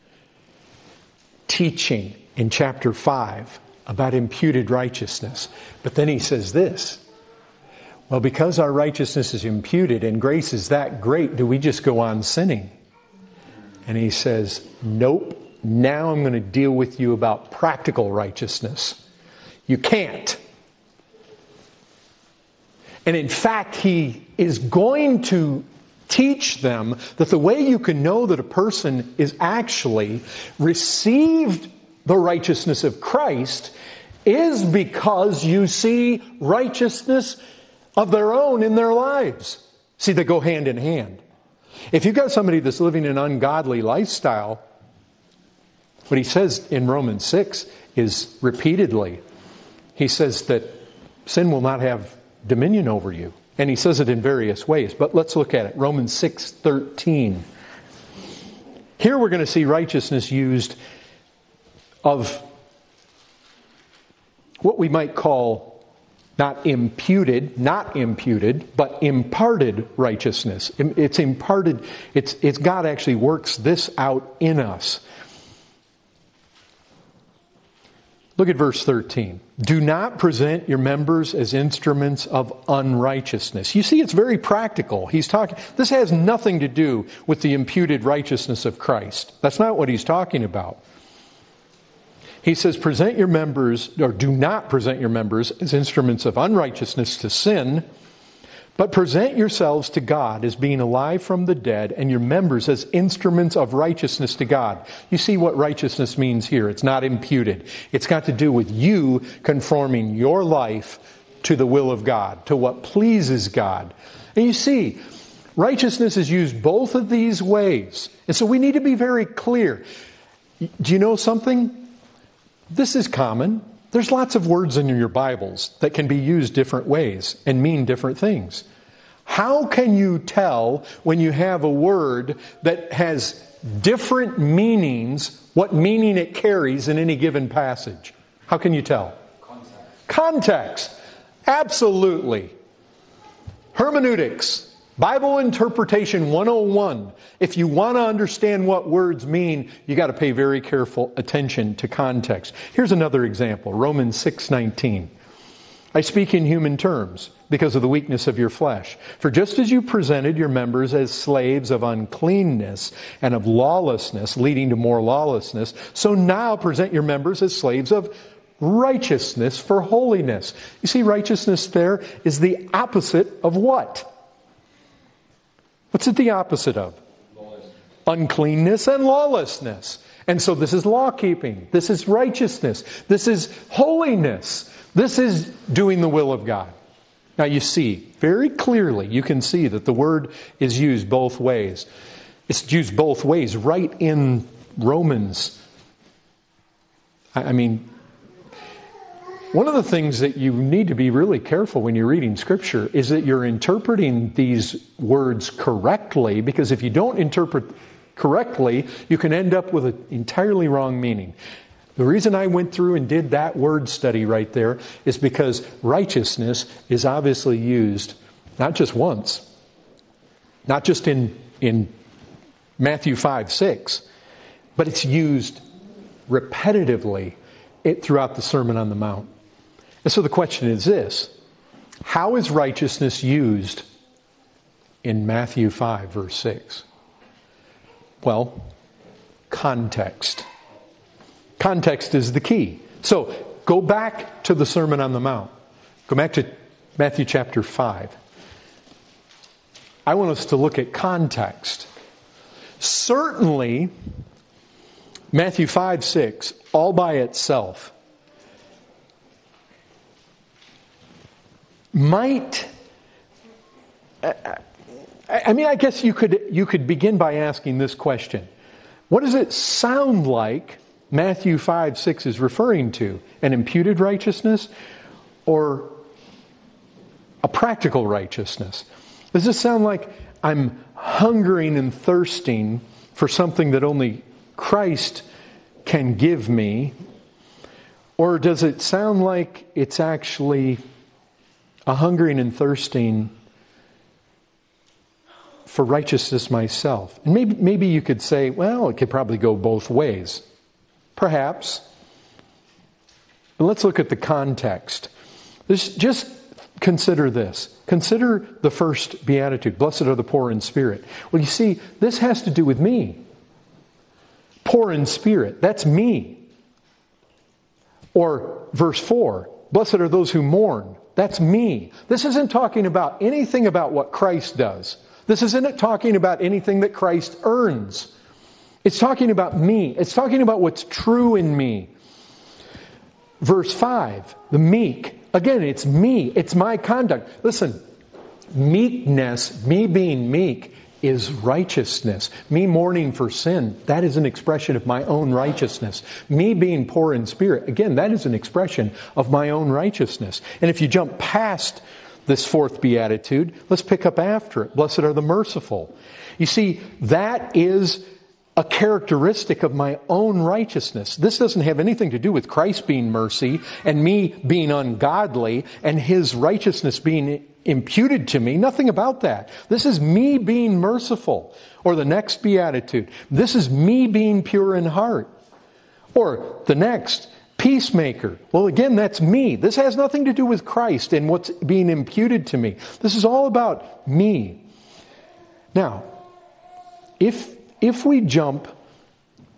teaching in chapter five about imputed righteousness. But then he says this, well, because our righteousness is imputed and grace is that great, do we just go on sinning? And he says, nope. Now I'm going to deal with you about practical righteousness. You can't. And in fact, he is going to teach them that the way you can know that a person is actually received the righteousness of Christ is because you see righteousness of their own in their lives. See, they go hand in hand. If you've got somebody that's living an ungodly lifestyle, what he says in Romans six is repeatedly, he says that sin will not have dominion over you. And he says it in various ways. But let's look at it. Romans six thirteen. Here we're going to see righteousness used of what we might call not imputed, not imputed, but imparted righteousness. It's imparted, it's, it's God actually works this out in us. Look at verse thirteen. Do not present your members as instruments of unrighteousness. You see, it's very practical. He's talking, this has nothing to do with the imputed righteousness of Christ. That's not what he's talking about. He says, present your members, or do not present your members as instruments of unrighteousness to sin, but present yourselves to God as being alive from the dead, and your members as instruments of righteousness to God. You see what righteousness means here. It's not imputed. It's got to do with you conforming your life to the will of God, to what pleases God. And you see, righteousness is used both of these ways. And so we need to be very clear. Do you know something? This is common. There's lots of words in your Bibles that can be used different ways and mean different things. How can you tell when you have a word that has different meanings, what meaning it carries in any given passage? How can you tell? Context. Context. Absolutely. Hermeneutics. Bible Interpretation one oh one. If you want to understand what words mean, you got to pay very careful attention to context. Here's another example. Romans six nineteen. I speak in human terms because of the weakness of your flesh. For just as you presented your members as slaves of uncleanness and of lawlessness, leading to more lawlessness, so now present your members as slaves of righteousness for holiness. You see, righteousness there is the opposite of what? What's it the opposite of? Lawlessness. Uncleanness and lawlessness. And so this is law keeping. This is righteousness. This is holiness. This is doing the will of God. Now you see, very clearly, you can see that the word is used both ways. It's used both ways right in Romans. I mean, one of the things that you need to be really careful when you're reading Scripture is that you're interpreting these words correctly, because if you don't interpret correctly, you can end up with an entirely wrong meaning. The reason I went through and did that word study right there is because righteousness is obviously used not just once, not just in, in Matthew five six, but it's used repetitively it, throughout the Sermon on the Mount. And so the question is this: how is righteousness used in Matthew five, verse six? Well, context. Context is the key. So, go back to the Sermon on the Mount. Go back to Matthew chapter five. I want us to look at context. Certainly, Matthew five six, all by itself, might, I mean, I guess you could you could begin by asking this question. What does it sound like Matthew five six is referring to? An imputed righteousness or a practical righteousness? Does this sound like I'm hungering and thirsting for something that only Christ can give me? Or does it sound like it's actually a hungering and thirsting for righteousness myself? And maybe, maybe you could say, well, it could probably go both ways. Perhaps. But let's look at the context. This, just consider this. Consider the first beatitude. Blessed are the poor in spirit. Well, you see, this has to do with me. Poor in spirit. That's me. Or verse four. Blessed are those who mourn. That's me. This isn't talking about anything about what Christ does. This isn't talking about anything that Christ earns. It's talking about me. It's talking about what's true in me. Verse five, the meek. Again, it's me. It's my conduct. Listen, meekness, me being meek, is righteousness. Me mourning for sin, that is an expression of my own righteousness. Me being poor in spirit, again, that is an expression of my own righteousness. And if you jump past this fourth beatitude, let's pick up after it. Blessed are the merciful. You see, that is a characteristic of my own righteousness. This doesn't have anything to do with Christ being mercy and me being ungodly and His righteousness being imputed to me. Nothing about that. This is me being merciful. Or the next beatitude, this is me being pure in heart. Or the next, peacemaker. Well, again, that's me. This has nothing to do with Christ and what's being imputed to me. This is all about me. Now, if If we jump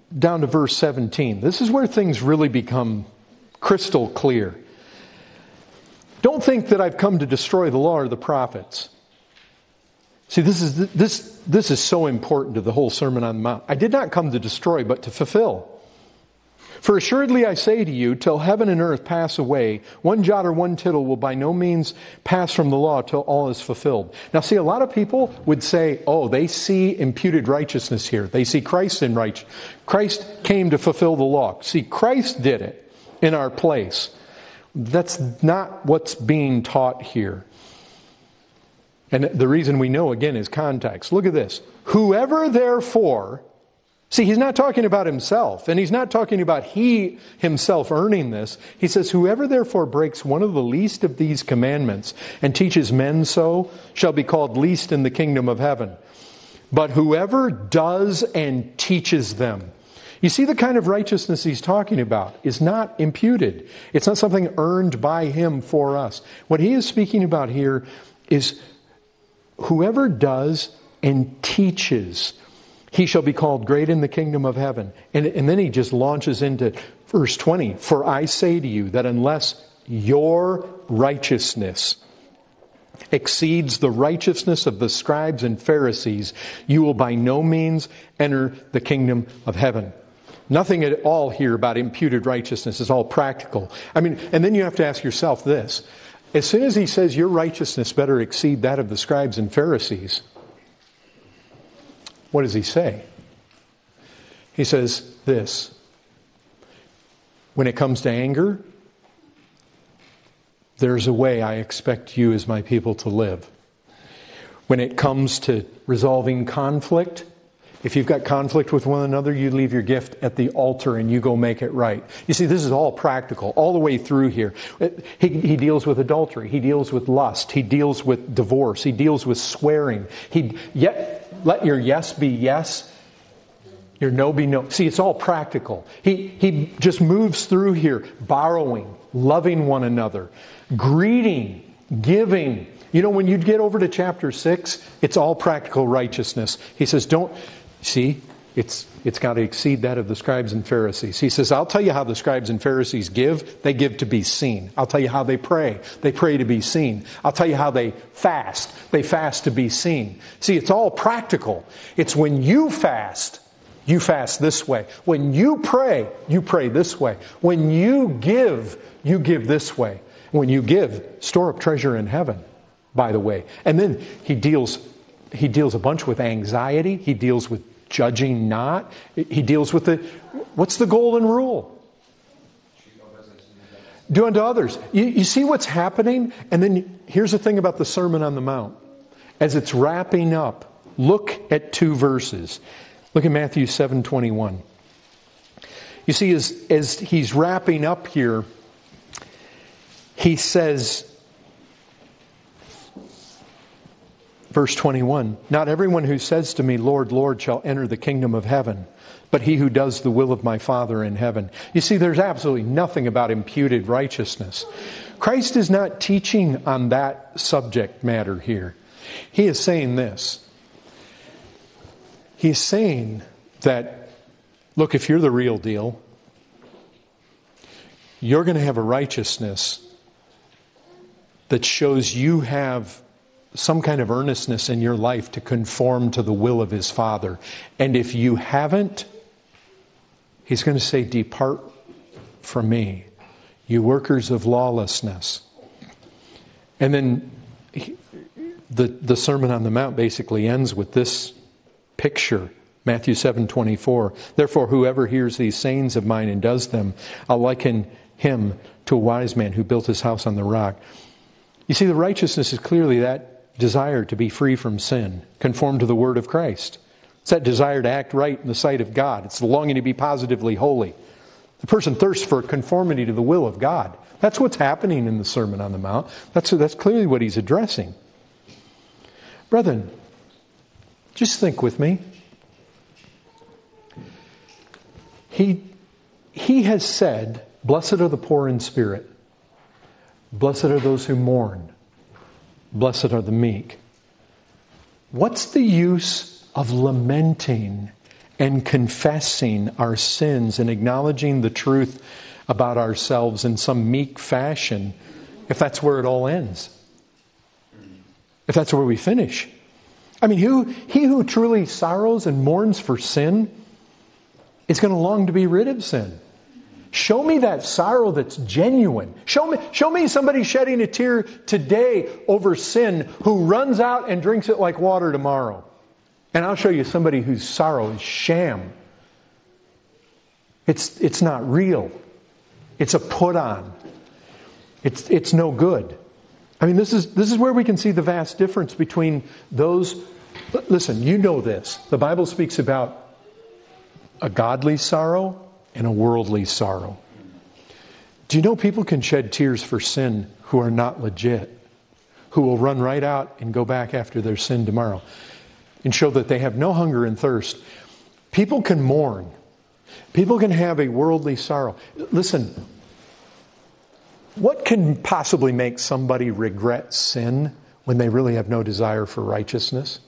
down to verse seventeen. This is where things really become crystal clear. Don't think that I've come to destroy the law or the prophets. See, this is this this is so important to the whole Sermon on the Mount. I did not come to destroy, but to fulfill. For assuredly I say to you, till heaven and earth pass away, one jot or one tittle will by no means pass from the law till all is fulfilled. Now see, a lot of people would say, oh, they see imputed righteousness here. They see Christ in righteousness. Christ came to fulfill the law. See, Christ did it in our place. That's not what's being taught here. And the reason we know, again, is context. Look at this. Whoever therefore... See, he's not talking about himself, and he's not talking about he himself earning this. He says, whoever therefore breaks one of the least of these commandments and teaches men so shall be called least in the kingdom of heaven. But whoever does and teaches them. You see, the kind of righteousness he's talking about is not imputed. It's not something earned by him for us. What he is speaking about here is whoever does and teaches, he shall be called great in the kingdom of heaven. And, and then he just launches into verse twenty. For I say to you that unless your righteousness exceeds the righteousness of the scribes and Pharisees, you will by no means enter the kingdom of heaven. Nothing at all here about imputed righteousness. It's all practical. I mean, and then you have to ask yourself this. As soon as he says your righteousness better exceed that of the scribes and Pharisees, what does he say? He says this. When it comes to anger, there's a way I expect you as my people to live. When it comes to resolving conflict, if you've got conflict with one another, you leave your gift at the altar and you go make it right. You see, this is all practical, all the way through here. He, he deals with adultery. He deals with lust. He deals with divorce. He deals with swearing. He yet let your yes be yes, your no be no. See, it's all practical. He, he just moves through here, borrowing, loving one another, greeting, giving. You know, when you get over to chapter six, it's all practical righteousness. He says, don't, see, it's it's got to exceed that of the scribes and Pharisees. He says, I'll tell you how the scribes and Pharisees give. They give to be seen. I'll tell you how they pray. They pray to be seen. I'll tell you how they fast. They fast to be seen. See, it's all practical. It's when you fast, you fast this way. When you pray, you pray this way. When you give, you give this way. When you give, store up treasure in heaven, by the way. And then he deals he deals a bunch with anxiety. He deals with judging not. He deals with the, what's the golden rule? Do unto others. You, you see what's happening? And then here's the thing about the Sermon on the Mount. As it's wrapping up, look at two verses. Look at Matthew seven twenty-one. You see, as, as he's wrapping up here, he says, verse twenty-one, not everyone who says to me, Lord, Lord, shall enter the kingdom of heaven, but he who does the will of my Father in heaven. You see, there's absolutely nothing about imputed righteousness. Christ is not teaching on that subject matter here. He is saying this. He's saying that, look, if you're the real deal, you're going to have a righteousness that shows you have some kind of earnestness in your life to conform to the will of His Father. And if you haven't, He's going to say, depart from me, you workers of lawlessness. And then he, the, the Sermon on the Mount basically ends with this picture. Matthew seven twenty-four. Therefore, whoever hears these sayings of mine and does them, I'll liken him to a wise man who built his house on the rock. You see, the righteousness is clearly that desire to be free from sin, conform to the word of Christ. It's that desire to act right in the sight of God. It's the longing to be positively holy. The person thirsts for conformity to the will of God. That's what's happening in the Sermon on the Mount. That's, that's clearly what he's addressing. Brethren, just think with me. He, he has said, blessed are the poor in spirit. Blessed are those who mourn. Blessed are the meek. What's the use of lamenting and confessing our sins and acknowledging the truth about ourselves in some meek fashion, if that's where it all ends. If that's where we finish. I mean, who, he who truly sorrows and mourns for sin is going to long to be rid of sin. Show me that sorrow that's genuine. Show me, show me somebody shedding a tear today over sin who runs out and drinks it like water tomorrow. And I'll show you somebody whose sorrow is sham. It's, it's not real. It's a put on. It's, it's no good. I mean, this is, this is where we can see the vast difference between those. Listen, you know this. The Bible speaks about a godly sorrow and a worldly sorrow. Do you know people can shed tears for sin who are not legit? Who will run right out and go back after their sin tomorrow and show that they have no hunger and thirst. People can mourn. People can have a worldly sorrow. Listen, what can possibly make somebody regret sin when they really have no desire for righteousness?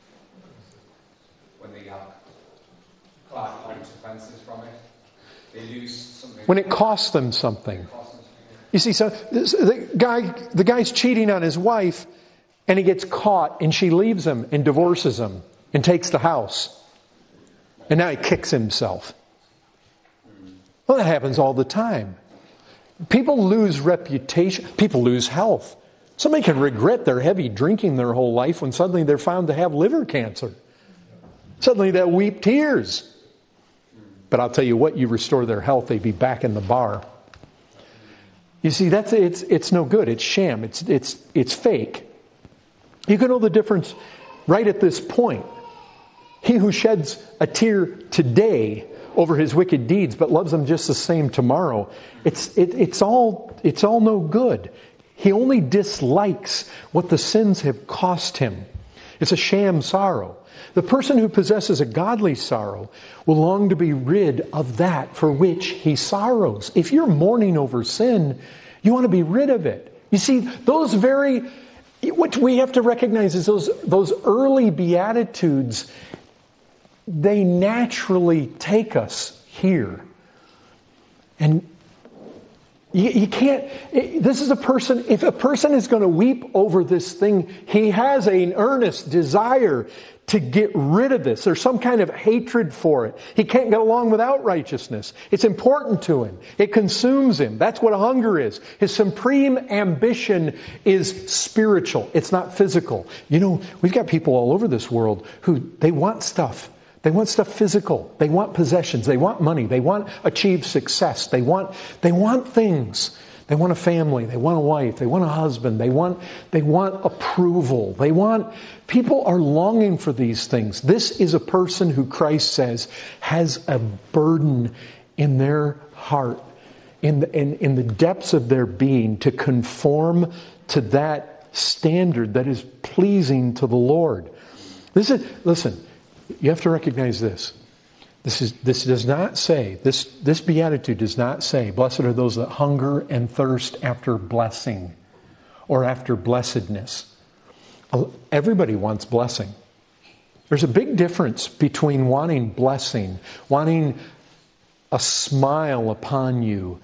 When they have consequences from it. They lose something. When it costs them something. You see, so the guy, the guy's cheating on his wife, and he gets caught, and she leaves him and divorces him and takes the house. And now he kicks himself. Well, that happens all the time. People lose reputation. People lose health. Somebody can regret their heavy drinking their whole life when suddenly they're found to have liver cancer. Suddenly they'll weep tears. But I'll tell you what, you restore their health, they'd be back in the bar. You see, that's it's it's no good. It's sham. It's it's it's fake. You can know the difference right at this point. He who sheds a tear today over his wicked deeds, but loves them just the same tomorrow, it's it, it's all it's all no good. He only dislikes what the sins have cost him. It's a sham sorrow. The person who possesses a godly sorrow will long to be rid of that for which he sorrows. If you're mourning over sin, you want to be rid of it. You see, those very, what we have to recognize is those, those early Beatitudes, they naturally take us here. And you, you can't, this is a person, if a person is going to weep over this thing, he has an earnest desire to get rid of this. There's some kind of hatred for it. He can't get along without righteousness. It's important to him. It consumes him. That's what hunger is. His supreme ambition is spiritual. It's not physical. You know, we've got people all over this world who, they want stuff. They want stuff physical. They want possessions. They want money. They want achieved success. They want, they want things. They want a family. They want a wife. They want a husband. They want, they want approval. They want, people are longing for these things. This is a person who Christ says has a burden in their heart, in the, in, in the depths of their being, to conform to that standard that is pleasing to the Lord. This is, listen, you have to recognize this. This is this does not say, this, this beatitude does not say, blessed are those that hunger and thirst after blessing or after blessedness. Everybody wants blessing. There's a big difference between wanting blessing, wanting a smile upon you,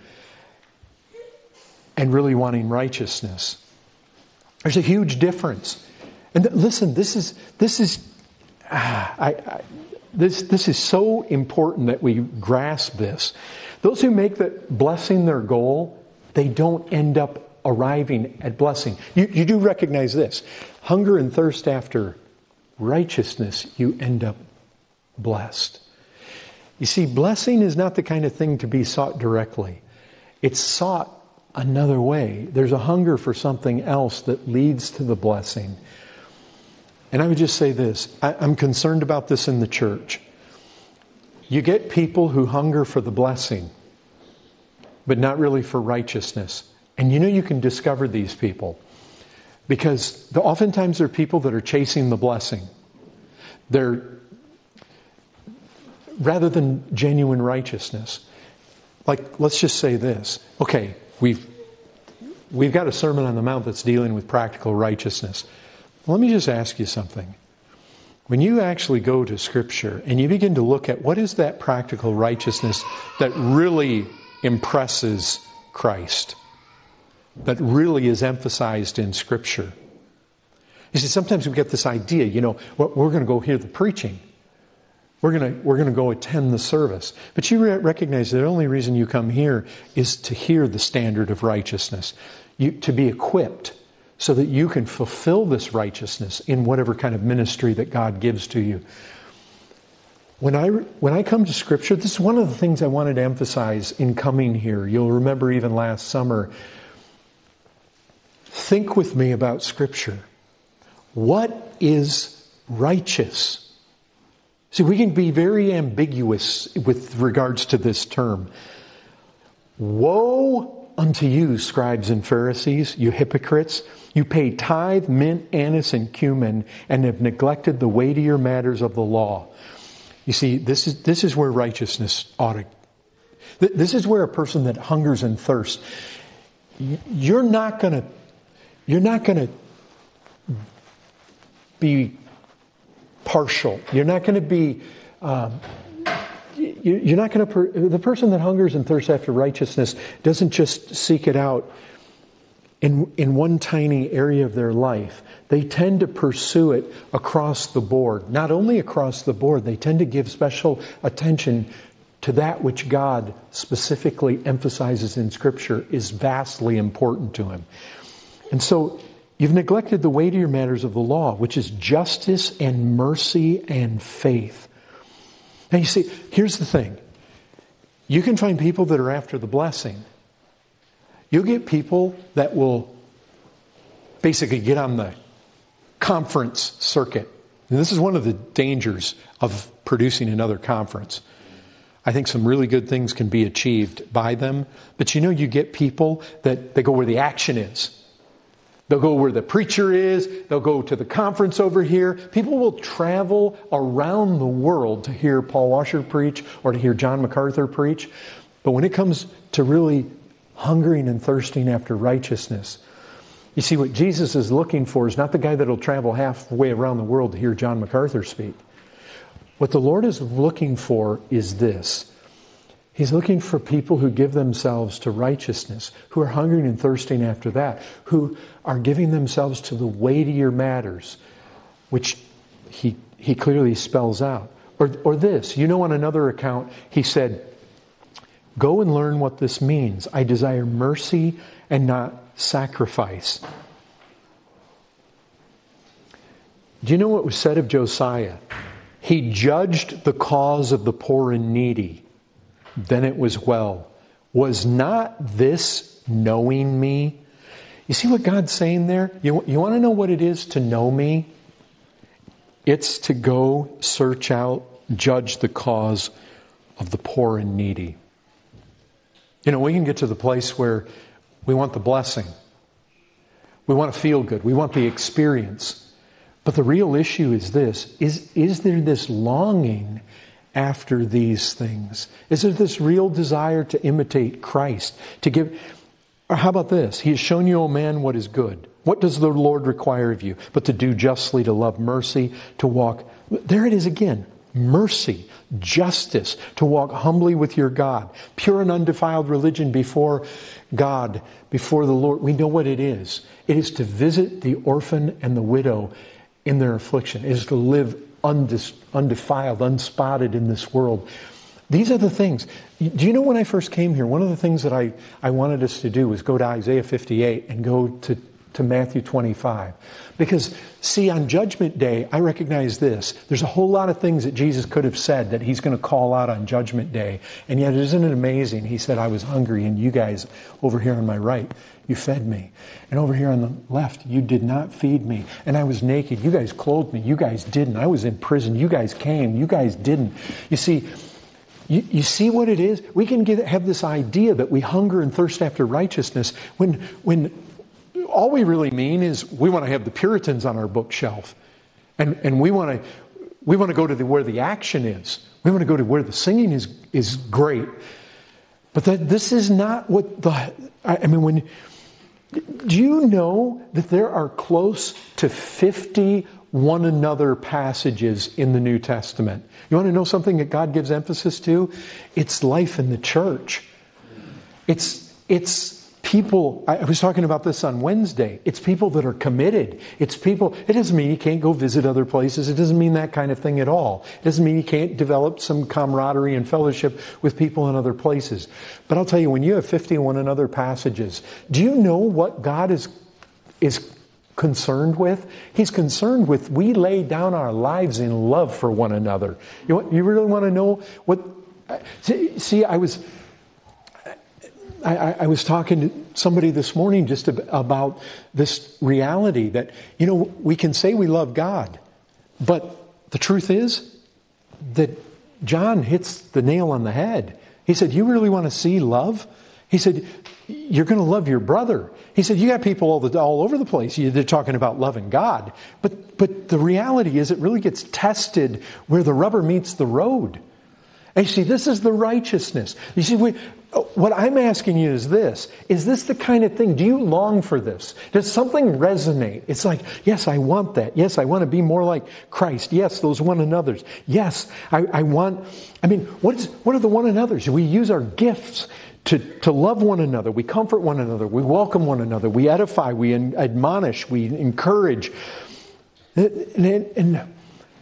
and really wanting righteousness. There's a huge difference. And th- listen, this is this is ah, I, I This this is so important that we grasp this. Those who make that blessing their goal, they don't end up arriving at blessing. You, you do recognize this. Hunger and thirst after righteousness, you end up blessed. You see, blessing is not the kind of thing to be sought directly. It's sought another way. There's a hunger for something else that leads to the blessing. And I would just say this, I, I'm concerned about this in the church. You get people who hunger for the blessing, but not really for righteousness. And you know you can discover these people. Because the, oftentimes they're people that are chasing the blessing. They're, rather than genuine righteousness. Like, let's just say this. Okay, we've, we've got a Sermon on the Mount that's dealing with practical righteousness. Let me just ask you something. When you actually go to Scripture and you begin to look at what is that practical righteousness that really impresses Christ, that really is emphasized in Scripture. You see, sometimes we get this idea, you know, we're going to go hear the preaching. We're going to, we're going to go attend the service. But you recognize the only reason you come here is to hear the standard of righteousness, you, to be equipped so that you can fulfill this righteousness in whatever kind of ministry that God gives to you. When I, when I come to Scripture, this is one of the things I wanted to emphasize in coming here. You'll remember even last summer. Think with me about Scripture. What is righteous? See, we can be very ambiguous with regards to this term. Woe unto you, scribes and Pharisees, you hypocrites! You pay tithe, mint, anise, and cumin, and have neglected the weightier matters of the law. You see, this is this is where righteousness ought to... This is where a person that hungers and thirsts, you're not going to you're not going to be partial. You're not going to be... Um, you're not going to... The person that hungers and thirsts after righteousness doesn't just seek it out in in one tiny area of their life. They tend to pursue it across the board. Not only across the board, they tend to give special attention to that which God specifically emphasizes in Scripture is vastly important to him. And so you've neglected the weightier matters of the law, which is justice and mercy and faith. Now you see, here's the thing. You can find people that are after the blessing. You'll get people that will basically get on the conference circuit. And this is one of the dangers of producing another conference. I think some really good things can be achieved by them. But you know, you get people that they go where the action is. They'll go where the preacher is. They'll go to the conference over here. People will travel around the world to hear Paul Washer preach or to hear John MacArthur preach. But when it comes to really hungering and thirsting after righteousness, you see, what Jesus is looking for is not the guy that'll travel halfway around the world to hear John MacArthur speak. What the Lord is looking for is this. He's looking for people who give themselves to righteousness, who are hungering and thirsting after that, who are giving themselves to the weightier matters, which he he clearly spells out. Or, or this, you know, on another account, he said, go and learn what this means. I desire mercy and not sacrifice. Do you know what was said of Josiah? He judged the cause of the poor and needy. Then it was well. Was not this knowing me? You see what God's saying there? You, you want to know what it is to know me? It's to go search out, judge the cause of the poor and needy. You know, we can get to the place where we want the blessing. We want to feel good. We want the experience. But the real issue is this. Is, is there this longing after these things? Is there this real desire to imitate Christ? To give... Or how about this? He has shown you, O man, what is good. What does the Lord require of you? But to do justly, to love mercy, to walk... There it is again. Mercy, justice, to walk humbly with your God. Pure and undefiled religion before God, before the Lord. We know what it is. It is to visit the orphan and the widow in their affliction. It is to live undis, undefiled, unspotted in this world. These are the things. Do you know when I first came here, one of the things that I, I wanted us to do was go to Isaiah fifty-eight and go to, to Matthew twenty-five. Because, see, on Judgment Day, I recognize this. There's a whole lot of things that Jesus could have said that he's going to call out on Judgment Day. And yet, isn't it amazing? He said, I was hungry, and you guys over here on my right, you fed me. And over here on the left, you did not feed me. And I was naked. You guys clothed me. You guys didn't. I was in prison. You guys came. You guys didn't. You see... You, you see what it is? We can get, have this idea that we hunger and thirst after righteousness when, when all we really mean is we want to have the Puritans on our bookshelf. And, and we want to we want to go to the, where the action is. We want to go to where the singing is, is great. But that this is not what the... I, I mean, when... Do you know that there are close to fifty one another passages in the New Testament. You want to know something that God gives emphasis to? It's life in the church. It's, it's people, I was talking about this on Wednesday. It's people that are committed. It's people, it doesn't mean you can't go visit other places. It doesn't mean that kind of thing at all. It doesn't mean you can't develop some camaraderie and fellowship with people in other places. But I'll tell you, when you have fifty one another passages, do you know what God is, is concerned with? He's concerned with we lay down our lives in love for one another. You know, you really want to know what, see, see I was... I, I was talking to somebody this morning just about this reality that, you know, we can say we love God, but the truth is that John hits the nail on the head. He said, you really want to see love? He said, you're going to love your brother. He said, you got people all, the, all over the place. They're talking about loving God. But, but the reality is it really gets tested where the rubber meets the road. And you see, this is the righteousness. You see, we, what I'm asking you is this. Is this the kind of thing? Do you long for this? Does something resonate? It's like, yes, I want that. Yes, I want to be more like Christ. Yes, those one another's. Yes, I, I want... I mean, what is what are the one another's? We use our gifts to, to love one another. We comfort one another. We welcome one another. We edify. We admonish. We encourage. And, and, and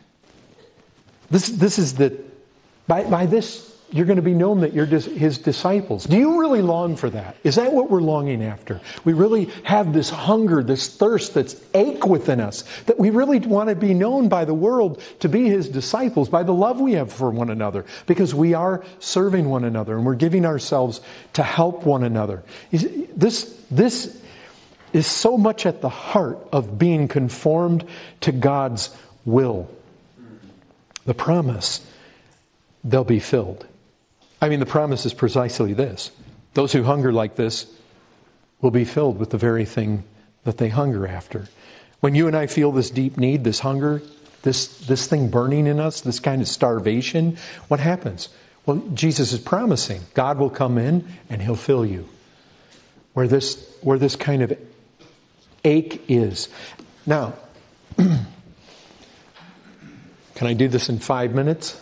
this, this is the... By, by this, you're going to be known that you're His disciples. Do you really long for that? Is that what we're longing after? We really have this hunger, this thirst that's ache within us, that we really want to be known by the world to be His disciples, by the love we have for one another, because we are serving one another and we're giving ourselves to help one another. This, this is so much at the heart of being conformed to God's will. The promise, they'll be filled. I mean, the promise is precisely this. Those who hunger like this will be filled with the very thing that they hunger after. When you and I feel this deep need, this hunger, this, this thing burning in us, this kind of starvation, what happens? Well, Jesus is promising God will come in and He'll fill you. Where this, where this kind of ache is. Now, can I do this in five minutes?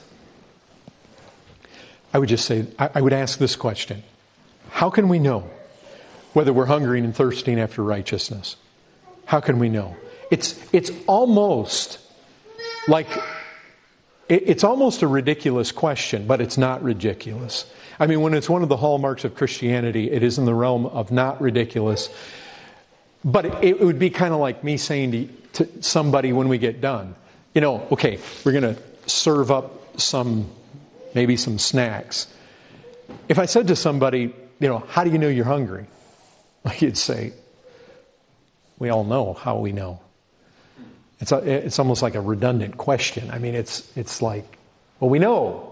I would just say, I would ask this question. How can we know whether we're hungering and thirsting after righteousness? How can we know? It's, it's almost like, it's almost a ridiculous question, but it's not ridiculous. I mean, when it's one of the hallmarks of Christianity, it is in the realm of not ridiculous. But it, it would be kind of like me saying to, to somebody when we get done, you know, okay, we're going to serve up some... maybe some snacks. If I said to somebody, you know, how do you know you're hungry? You'd say, we all know how we know. It's a, it's almost like a redundant question. I mean, it's it's like, well, we know.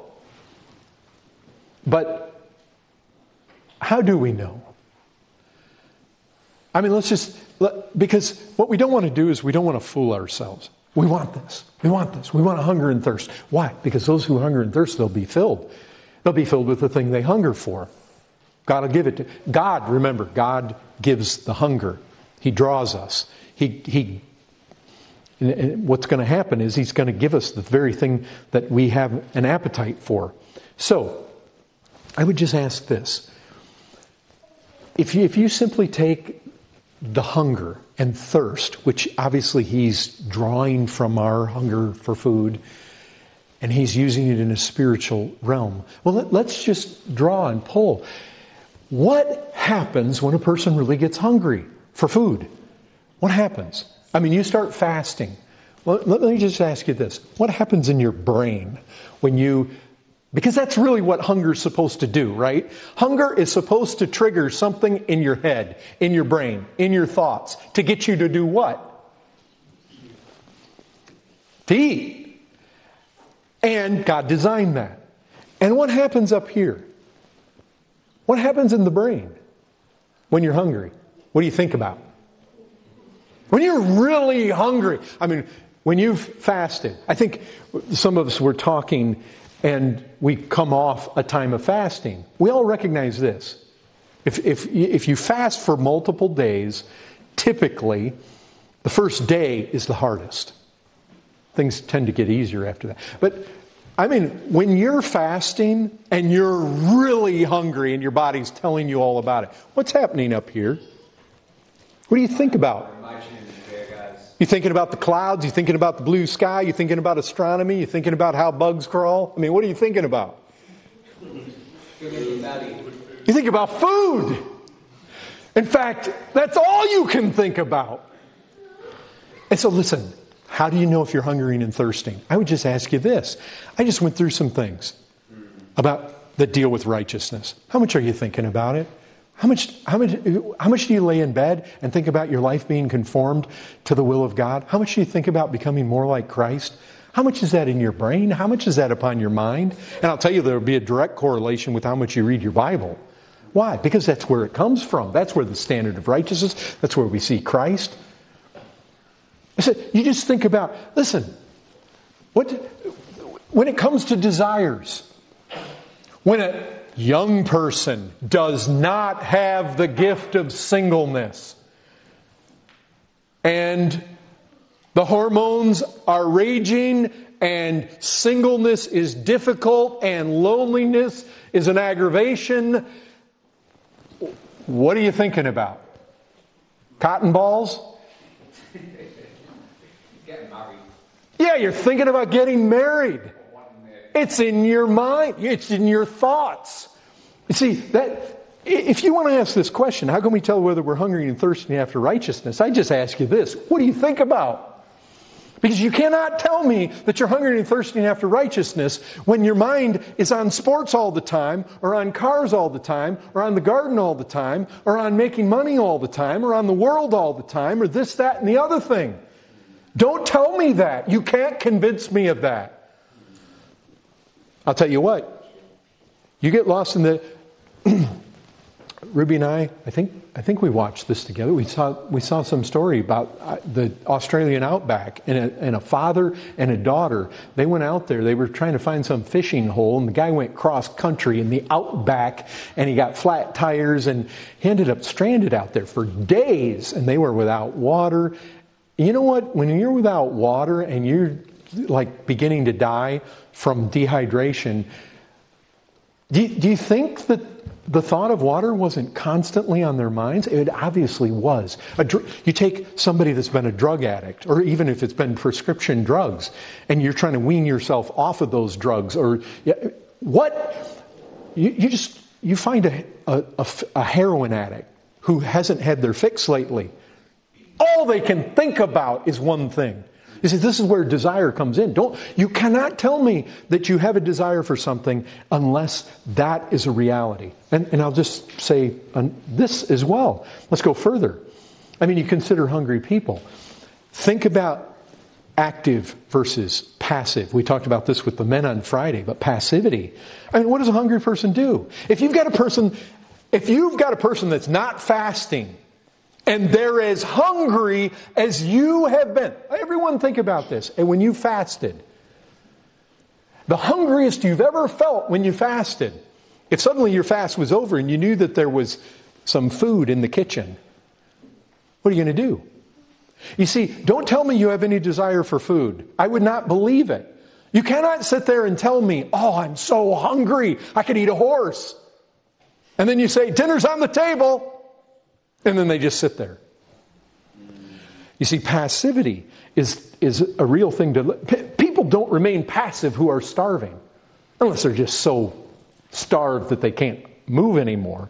But how do we know? I mean, let's just, because what we don't want to do is we don't want to fool ourselves. We want this. We want this. We want to hunger and thirst. Why? Because those who hunger and thirst, they'll be filled. They'll be filled with the thing they hunger for. God will give it to God. Remember, God gives the hunger. He draws us. He, he, and what's going to happen is He's going to give us the very thing that we have an appetite for. So, I would just ask this. If you, if you simply take the hunger and thirst, which obviously He's drawing from our hunger for food, and He's using it in a spiritual realm. Well, let, let's just draw and pull. What happens when a person really gets hungry for food? What happens? I mean, you start fasting. Well, let me just ask you this. What happens in your brain when you... Because that's really what hunger is supposed to do, right? Hunger is supposed to trigger something in your head, in your brain, in your thoughts, to get you to do what? To eat. And God designed that. And what happens up here? What happens in the brain when you're hungry? What do you think about? When you're really hungry. I mean, when you've fasted. I think some of us were talking... and we come off a time of fasting. We all recognize this. If, if, if you fast for multiple days, typically the first day is the hardest. things tend to get easier after that. But I mean, when you're fasting and you're really hungry and your body's telling you all about it, what's happening up here? What do you think about? You thinking about the clouds? You thinking about the blue sky? You thinking about astronomy? You thinking about how bugs crawl? I mean, what are you thinking about? You think about food. In fact, that's all you can think about. And so listen, how do you know if you're hungering and thirsting? I would just ask you this. I just went through some things about that deal with righteousness. How much are you thinking about it? How much, how much, how much do you lay in bed and think about your life being conformed to the will of God? How much do you think about becoming more like Christ? How much is that in your brain? How much is that upon your mind? And I'll tell you, there will be a direct correlation with how much you read your Bible. Why? Because that's where it comes from. That's where the standard of righteousness, that's where we see Christ. I said, you just think about, listen, what, when it comes to desires, when a young person does not have the gift of singleness and the hormones are raging and singleness is difficult and loneliness is an aggravation, what are you thinking about? Cotton balls? Getting married. Yeah, you're thinking about getting married. It's in your mind. It's in your thoughts. You see, that if you want to ask this question, how can we tell whether we're hungry and thirsty after righteousness? I just ask you this. What do you think about? Because you cannot tell me that you're hungry and thirsty after righteousness when your mind is on sports all the time, or on cars all the time, or on the garden all the time, or on making money all the time, or on the world all the time, or this, that, and the other thing. Don't tell me that. You can't convince me of that. I'll tell you what. You get lost in the... Ruby and I, I think I think we watched this together. We saw we saw some story about uh, the Australian outback, and a, and a father and a daughter. They went out there. They were trying to find some fishing hole, and the guy went cross country in the outback, and he got flat tires, and he ended up stranded out there for days, and they were without water. You know what? When you're without water and you're like beginning to die from dehydration, do you, do you think that the thought of water wasn't constantly on their minds? It obviously was. A dr- you take somebody that's been a drug addict, or even if it's been prescription drugs, and you're trying to wean yourself off of those drugs, or what? You, you just you find a, a, a heroin addict who hasn't had their fix lately. All they can think about is one thing. You see, this is where desire comes in. Don't, you cannot tell me that you have a desire for something unless that is a reality. And, and I'll just say um, this as well. Let's go further. I mean, you consider hungry people. Think about active versus passive. We talked about this with the men on Friday, but passivity. I mean, what does a hungry person do? If you've got a person, if you've got a person that's not fasting, and they're as hungry as you have been. Everyone think about this. And when you fasted, the hungriest you've ever felt when you fasted, if suddenly your fast was over and you knew that there was some food in the kitchen, what are you going to do? You see, don't tell me you have any desire for food. I would not believe it. You cannot sit there and tell me, oh, I'm so hungry, I could eat a horse. And then you say, dinner's on the table. And then they just sit there. You see, passivity is, is a real thing to... People don't remain passive who are starving. Unless they're just so starved that they can't move anymore.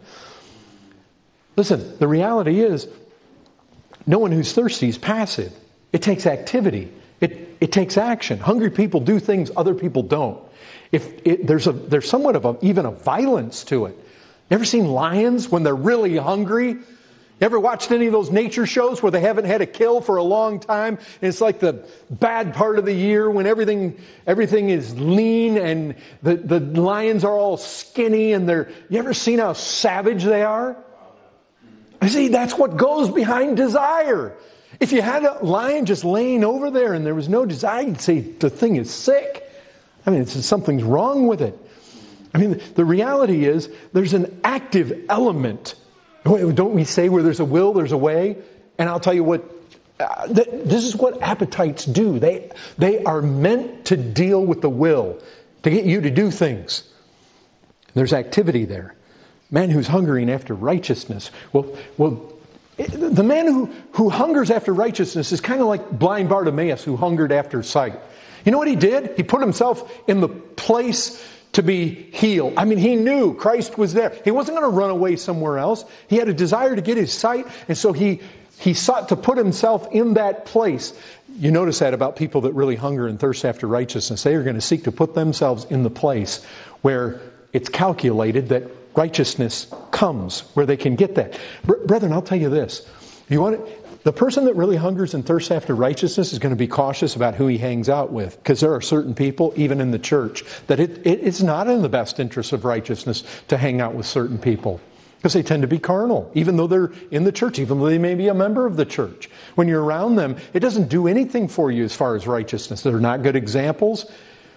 Listen, the reality is, no one who's thirsty is passive. It takes activity. It, it takes action. Hungry people do things other people don't. If it, there's a there's somewhat of a, even a violence to it. You ever seen lions when they're really hungry? You ever watched any of those nature shows where they haven't had a kill for a long time? And it's like the bad part of the year when everything everything is lean and the, the lions are all skinny and they're... You ever seen how savage they are? I see, that's what goes behind desire. If you had a lion just laying over there and there was no desire, you'd say the thing is sick. I mean, it's, something's wrong with it. I mean, the reality is there's an active element. Don't we say where there's a will, there's a way? And I'll tell you what Uh, th- this is what appetites do. They, they are meant to deal with the will, to get you to do things. There's activity there. Man who's hungering after righteousness. Well, well, the man who, who hungers after righteousness is kind of like blind Bartimaeus who hungered after sight. You know what he did? He put himself in the place to be healed. I mean, he knew Christ was there. He wasn't going to run away somewhere else. He had a desire to get his sight, and so he, he sought to put himself in that place. You notice that about people that really hunger and thirst after righteousness. They are going to seek to put themselves in the place where it's calculated that righteousness comes, where they can get that. Brethren, I'll tell you this. You want it, the person that really hungers and thirsts after righteousness is going to be cautious about who he hangs out with. Because there are certain people, even in the church, that it, it, it's not in the best interest of righteousness to hang out with certain people. Because they tend to be carnal, even though they're in the church, even though they may be a member of the church. When you're around them, it doesn't do anything for you as far as righteousness. They're not good examples,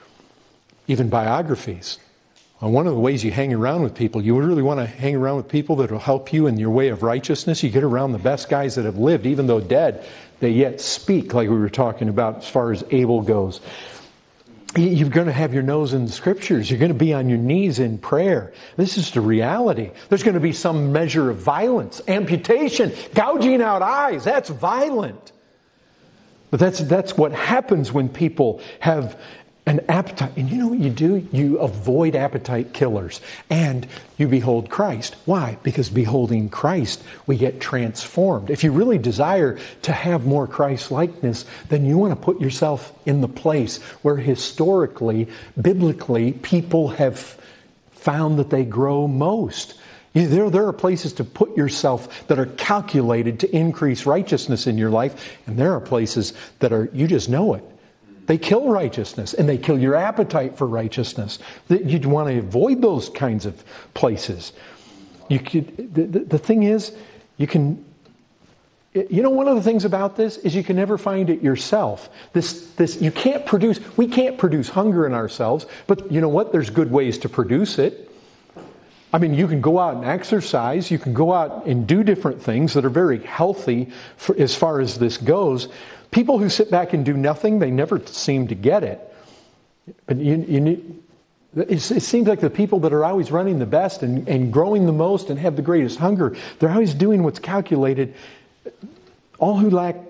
even biographies. Well, one of the ways you hang around with people, you really want to hang around with people that will help you in your way of righteousness. You get around the best guys that have lived, even though dead, they yet speak, like we were talking about as far as Abel goes. You're going to have your nose in the Scriptures. You're going to be on your knees in prayer. This is the reality. There's going to be some measure of violence, amputation, gouging out eyes. That's violent. But that's that's what happens when people have an appetite. And you know what you do? You avoid appetite killers. And you behold Christ. Why? Because beholding Christ, we get transformed. If you really desire to have more Christ-likeness, then you want to put yourself in the place where historically, biblically, people have found that they grow most. There, there are places to put yourself that are calculated to increase righteousness in your life. And there are places that are, you just know it. They kill righteousness, and they kill your appetite for righteousness. You'd want to avoid those kinds of places. You could, the, the, the thing is, you can, you know, one of the things about this is you can never find it yourself. This, this, you can't produce, we can't produce hunger in ourselves, but you know what? There's good ways to produce it. I mean, you can go out and exercise, you can go out and do different things that are very healthy for, as far as this goes. People who sit back and do nothing, they never seem to get it. But you, you need, it seems like the people that are always running the best and, and growing the most and have the greatest hunger, they're always doing what's calculated. All who lack,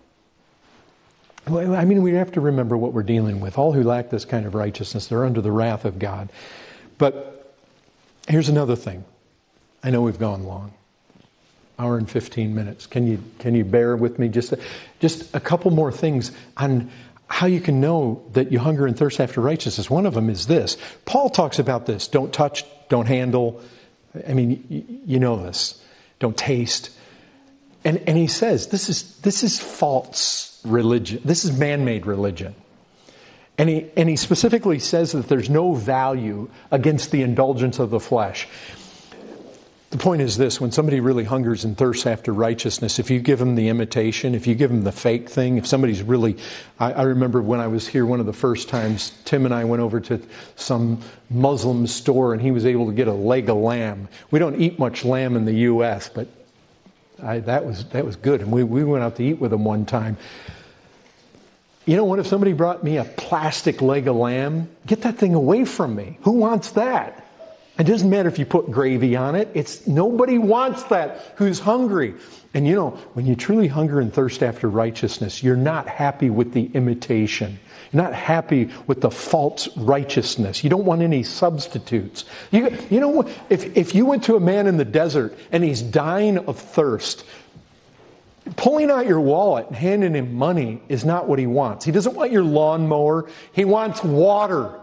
well, I mean, we have to remember what we're dealing with. All who lack this kind of righteousness, they're under the wrath of God. But here's another thing. I know we've gone long. Hour and fifteen minutes. Can you can you bear with me just a, just a couple more things on how you can know that you hunger and thirst after righteousness? One of them is this. Paul talks about this. Don't touch, don't handle. I mean, you, you know this. Don't taste. And and he says this is this is false religion. This is man-made religion. And he and he specifically says that there's no value against the indulgence of the flesh. The point is this, when somebody really hungers and thirsts after righteousness, if you give them the imitation, if you give them the fake thing, if somebody's really... I, I remember when I was here one of the first times, Tim and I went over to some Muslim store and he was able to get a leg of lamb. We don't eat much lamb in the U S, but I, that was that was good. And we, we went out to eat with him one time. You know what? If somebody brought me a plastic leg of lamb, get that thing away from me. Who wants that? It doesn't matter if you put gravy on it. It's nobody wants that who's hungry. And you know, when you truly hunger and thirst after righteousness, you're not happy with the imitation. You're not happy with the false righteousness. You don't want any substitutes. You, you know, if, if you went to a man in the desert and he's dying of thirst, pulling out your wallet and handing him money is not what he wants. He doesn't want your lawnmower. He wants water.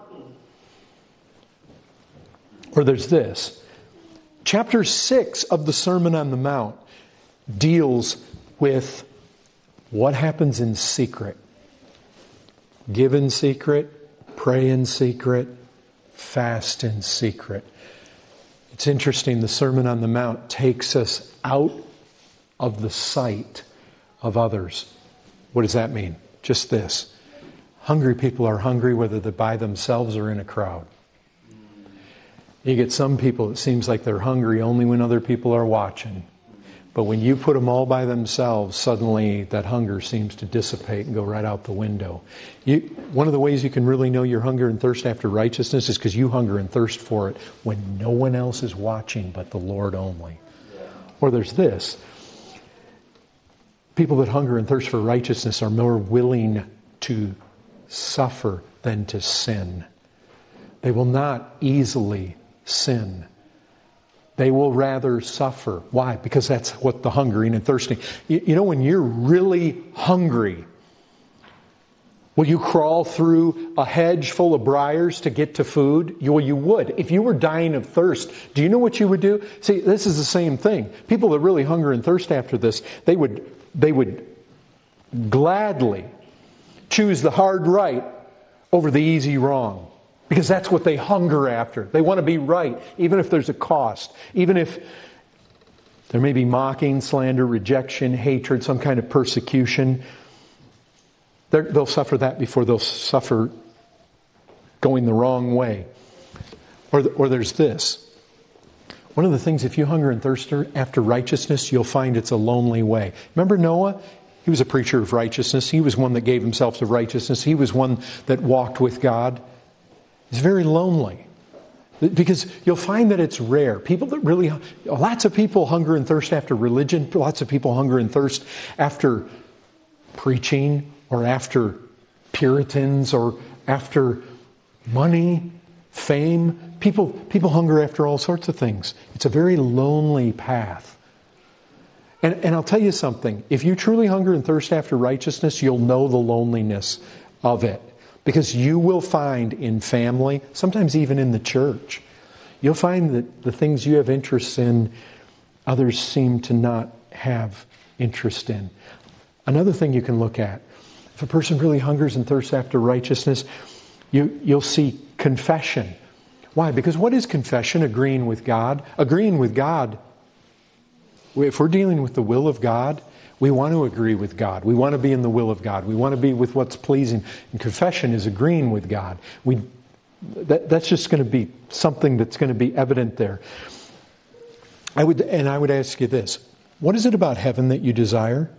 Or there's this. Chapter six of the Sermon on the Mount deals with what happens in secret. Give in secret, pray in secret, fast in secret. It's interesting, the Sermon on the Mount takes us out of the sight of others. What does that mean? Just this. Hungry people are hungry whether they're by themselves or in a crowd. You get some people, it seems like they're hungry only when other people are watching. But when you put them all by themselves, suddenly that hunger seems to dissipate and go right out the window. You, one of the ways you can really know your hunger and thirst after righteousness is because you hunger and thirst for it when no one else is watching but the Lord only. Or there's this. People that hunger and thirst for righteousness are more willing to suffer than to sin. They will not easily sin. They will rather suffer. Why? Because that's what the hungering and thirsting. You, you know, when you're really hungry, will you crawl through a hedge full of briars to get to food? You, well, you would. If you were dying of thirst, do you know what you would do? See, this is the same thing. People that really hunger and thirst after this, they would, they would gladly choose the hard right over the easy wrong. Because that's what they hunger after. They want to be right, even if there's a cost. Even if there may be mocking, slander, rejection, hatred, some kind of persecution. They'll suffer that before they'll suffer going the wrong way. Or, or there's this. One of the things, if you hunger and thirst after righteousness, you'll find it's a lonely way. Remember Noah? He was a preacher of righteousness. He was one that gave himself to righteousness. He was one that walked with God. It's very lonely. Because you'll find that it's rare. People that really, lots of people hunger and thirst after religion. Lots of people hunger and thirst after preaching or after Puritans or after money, fame. People, people hunger after all sorts of things. It's a very lonely path. And, and I'll tell you something. If you truly hunger and thirst after righteousness, you'll know the loneliness of it. Because you will find in family, sometimes even in the church, you'll find that the things you have interest in, others seem to not have interest in. Another thing you can look at, if a person really hungers and thirsts after righteousness, you, you'll see confession. Why? Because what is confession? Agreeing with God. Agreeing with God, if we're dealing with the will of God, we want to agree with God. We want to be in the will of God. We want to be with what's pleasing. And confession is agreeing with God. We, that, that's just going to be something that's going to be evident there. I would, and I would ask you this. What is it about heaven that you desire?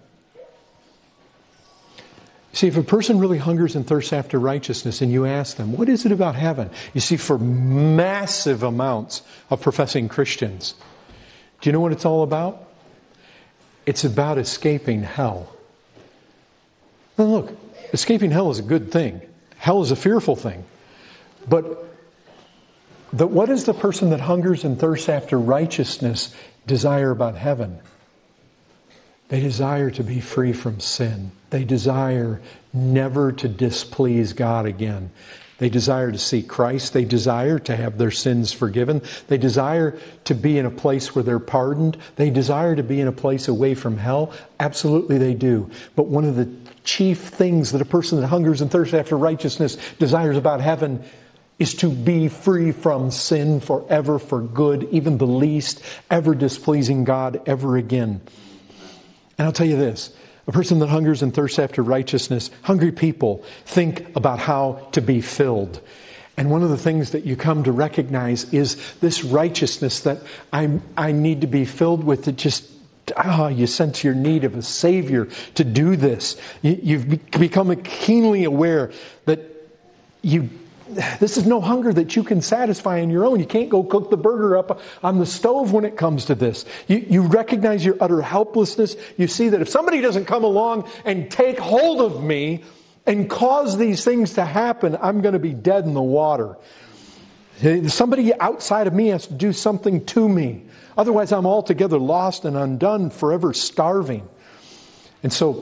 See, if a person really hungers and thirsts after righteousness and you ask them, what is it about heaven? You see, for massive amounts of professing Christians, do you know what it's all about? It's about escaping hell. Now look, escaping hell is a good thing. Hell is a fearful thing. But the, what does the person that hungers and thirsts after righteousness desire about heaven? They desire to be free from sin. They desire never to displease God again. They desire to see Christ. They desire to have their sins forgiven. They desire to be in a place where they're pardoned. They desire to be in a place away from hell. Absolutely they do. But one of the chief things that a person that hungers and thirsts after righteousness desires about heaven is to be free from sin forever for good, even the least, ever displeasing God ever again. And I'll tell you this. A person that hungers and thirsts after righteousness, hungry people think about how to be filled. And one of the things that you come to recognize is this righteousness that I I need to be filled with. It just, ah, you sense your need of a Savior to do this. You, you've become keenly aware that you this is no hunger that you can satisfy on your own. You can't go cook the burger up on the stove when it comes to this. You, you recognize your utter helplessness. You see that if somebody doesn't come along and take hold of me and cause these things to happen, I'm going to be dead in the water. Somebody outside of me has to do something to me. Otherwise, I'm altogether lost and undone, forever starving. And so,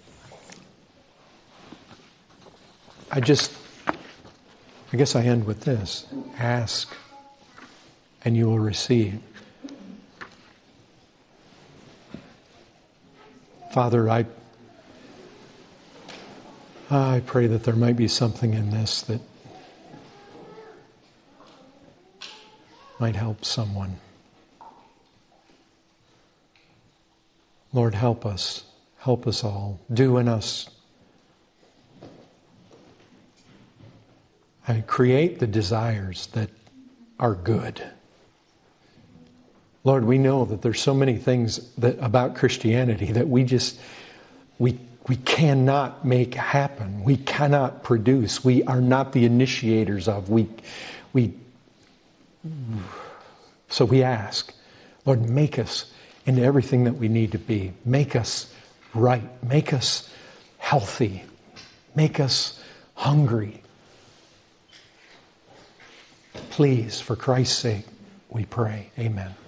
I just... I guess I end with this. Ask and you will receive. Father, I, I pray that there might be something in this that might help someone. Lord, help us. Help us all. Do in us. I create the desires that are good. Lord, we know that there's so many things that about Christianity that we just, we we cannot make happen. We cannot produce. We are not the initiators of. We, we, so we ask, Lord, make us into everything that we need to be. Make us right. Make us healthy. Make us hungry. Please, for Christ's sake, we pray. Amen.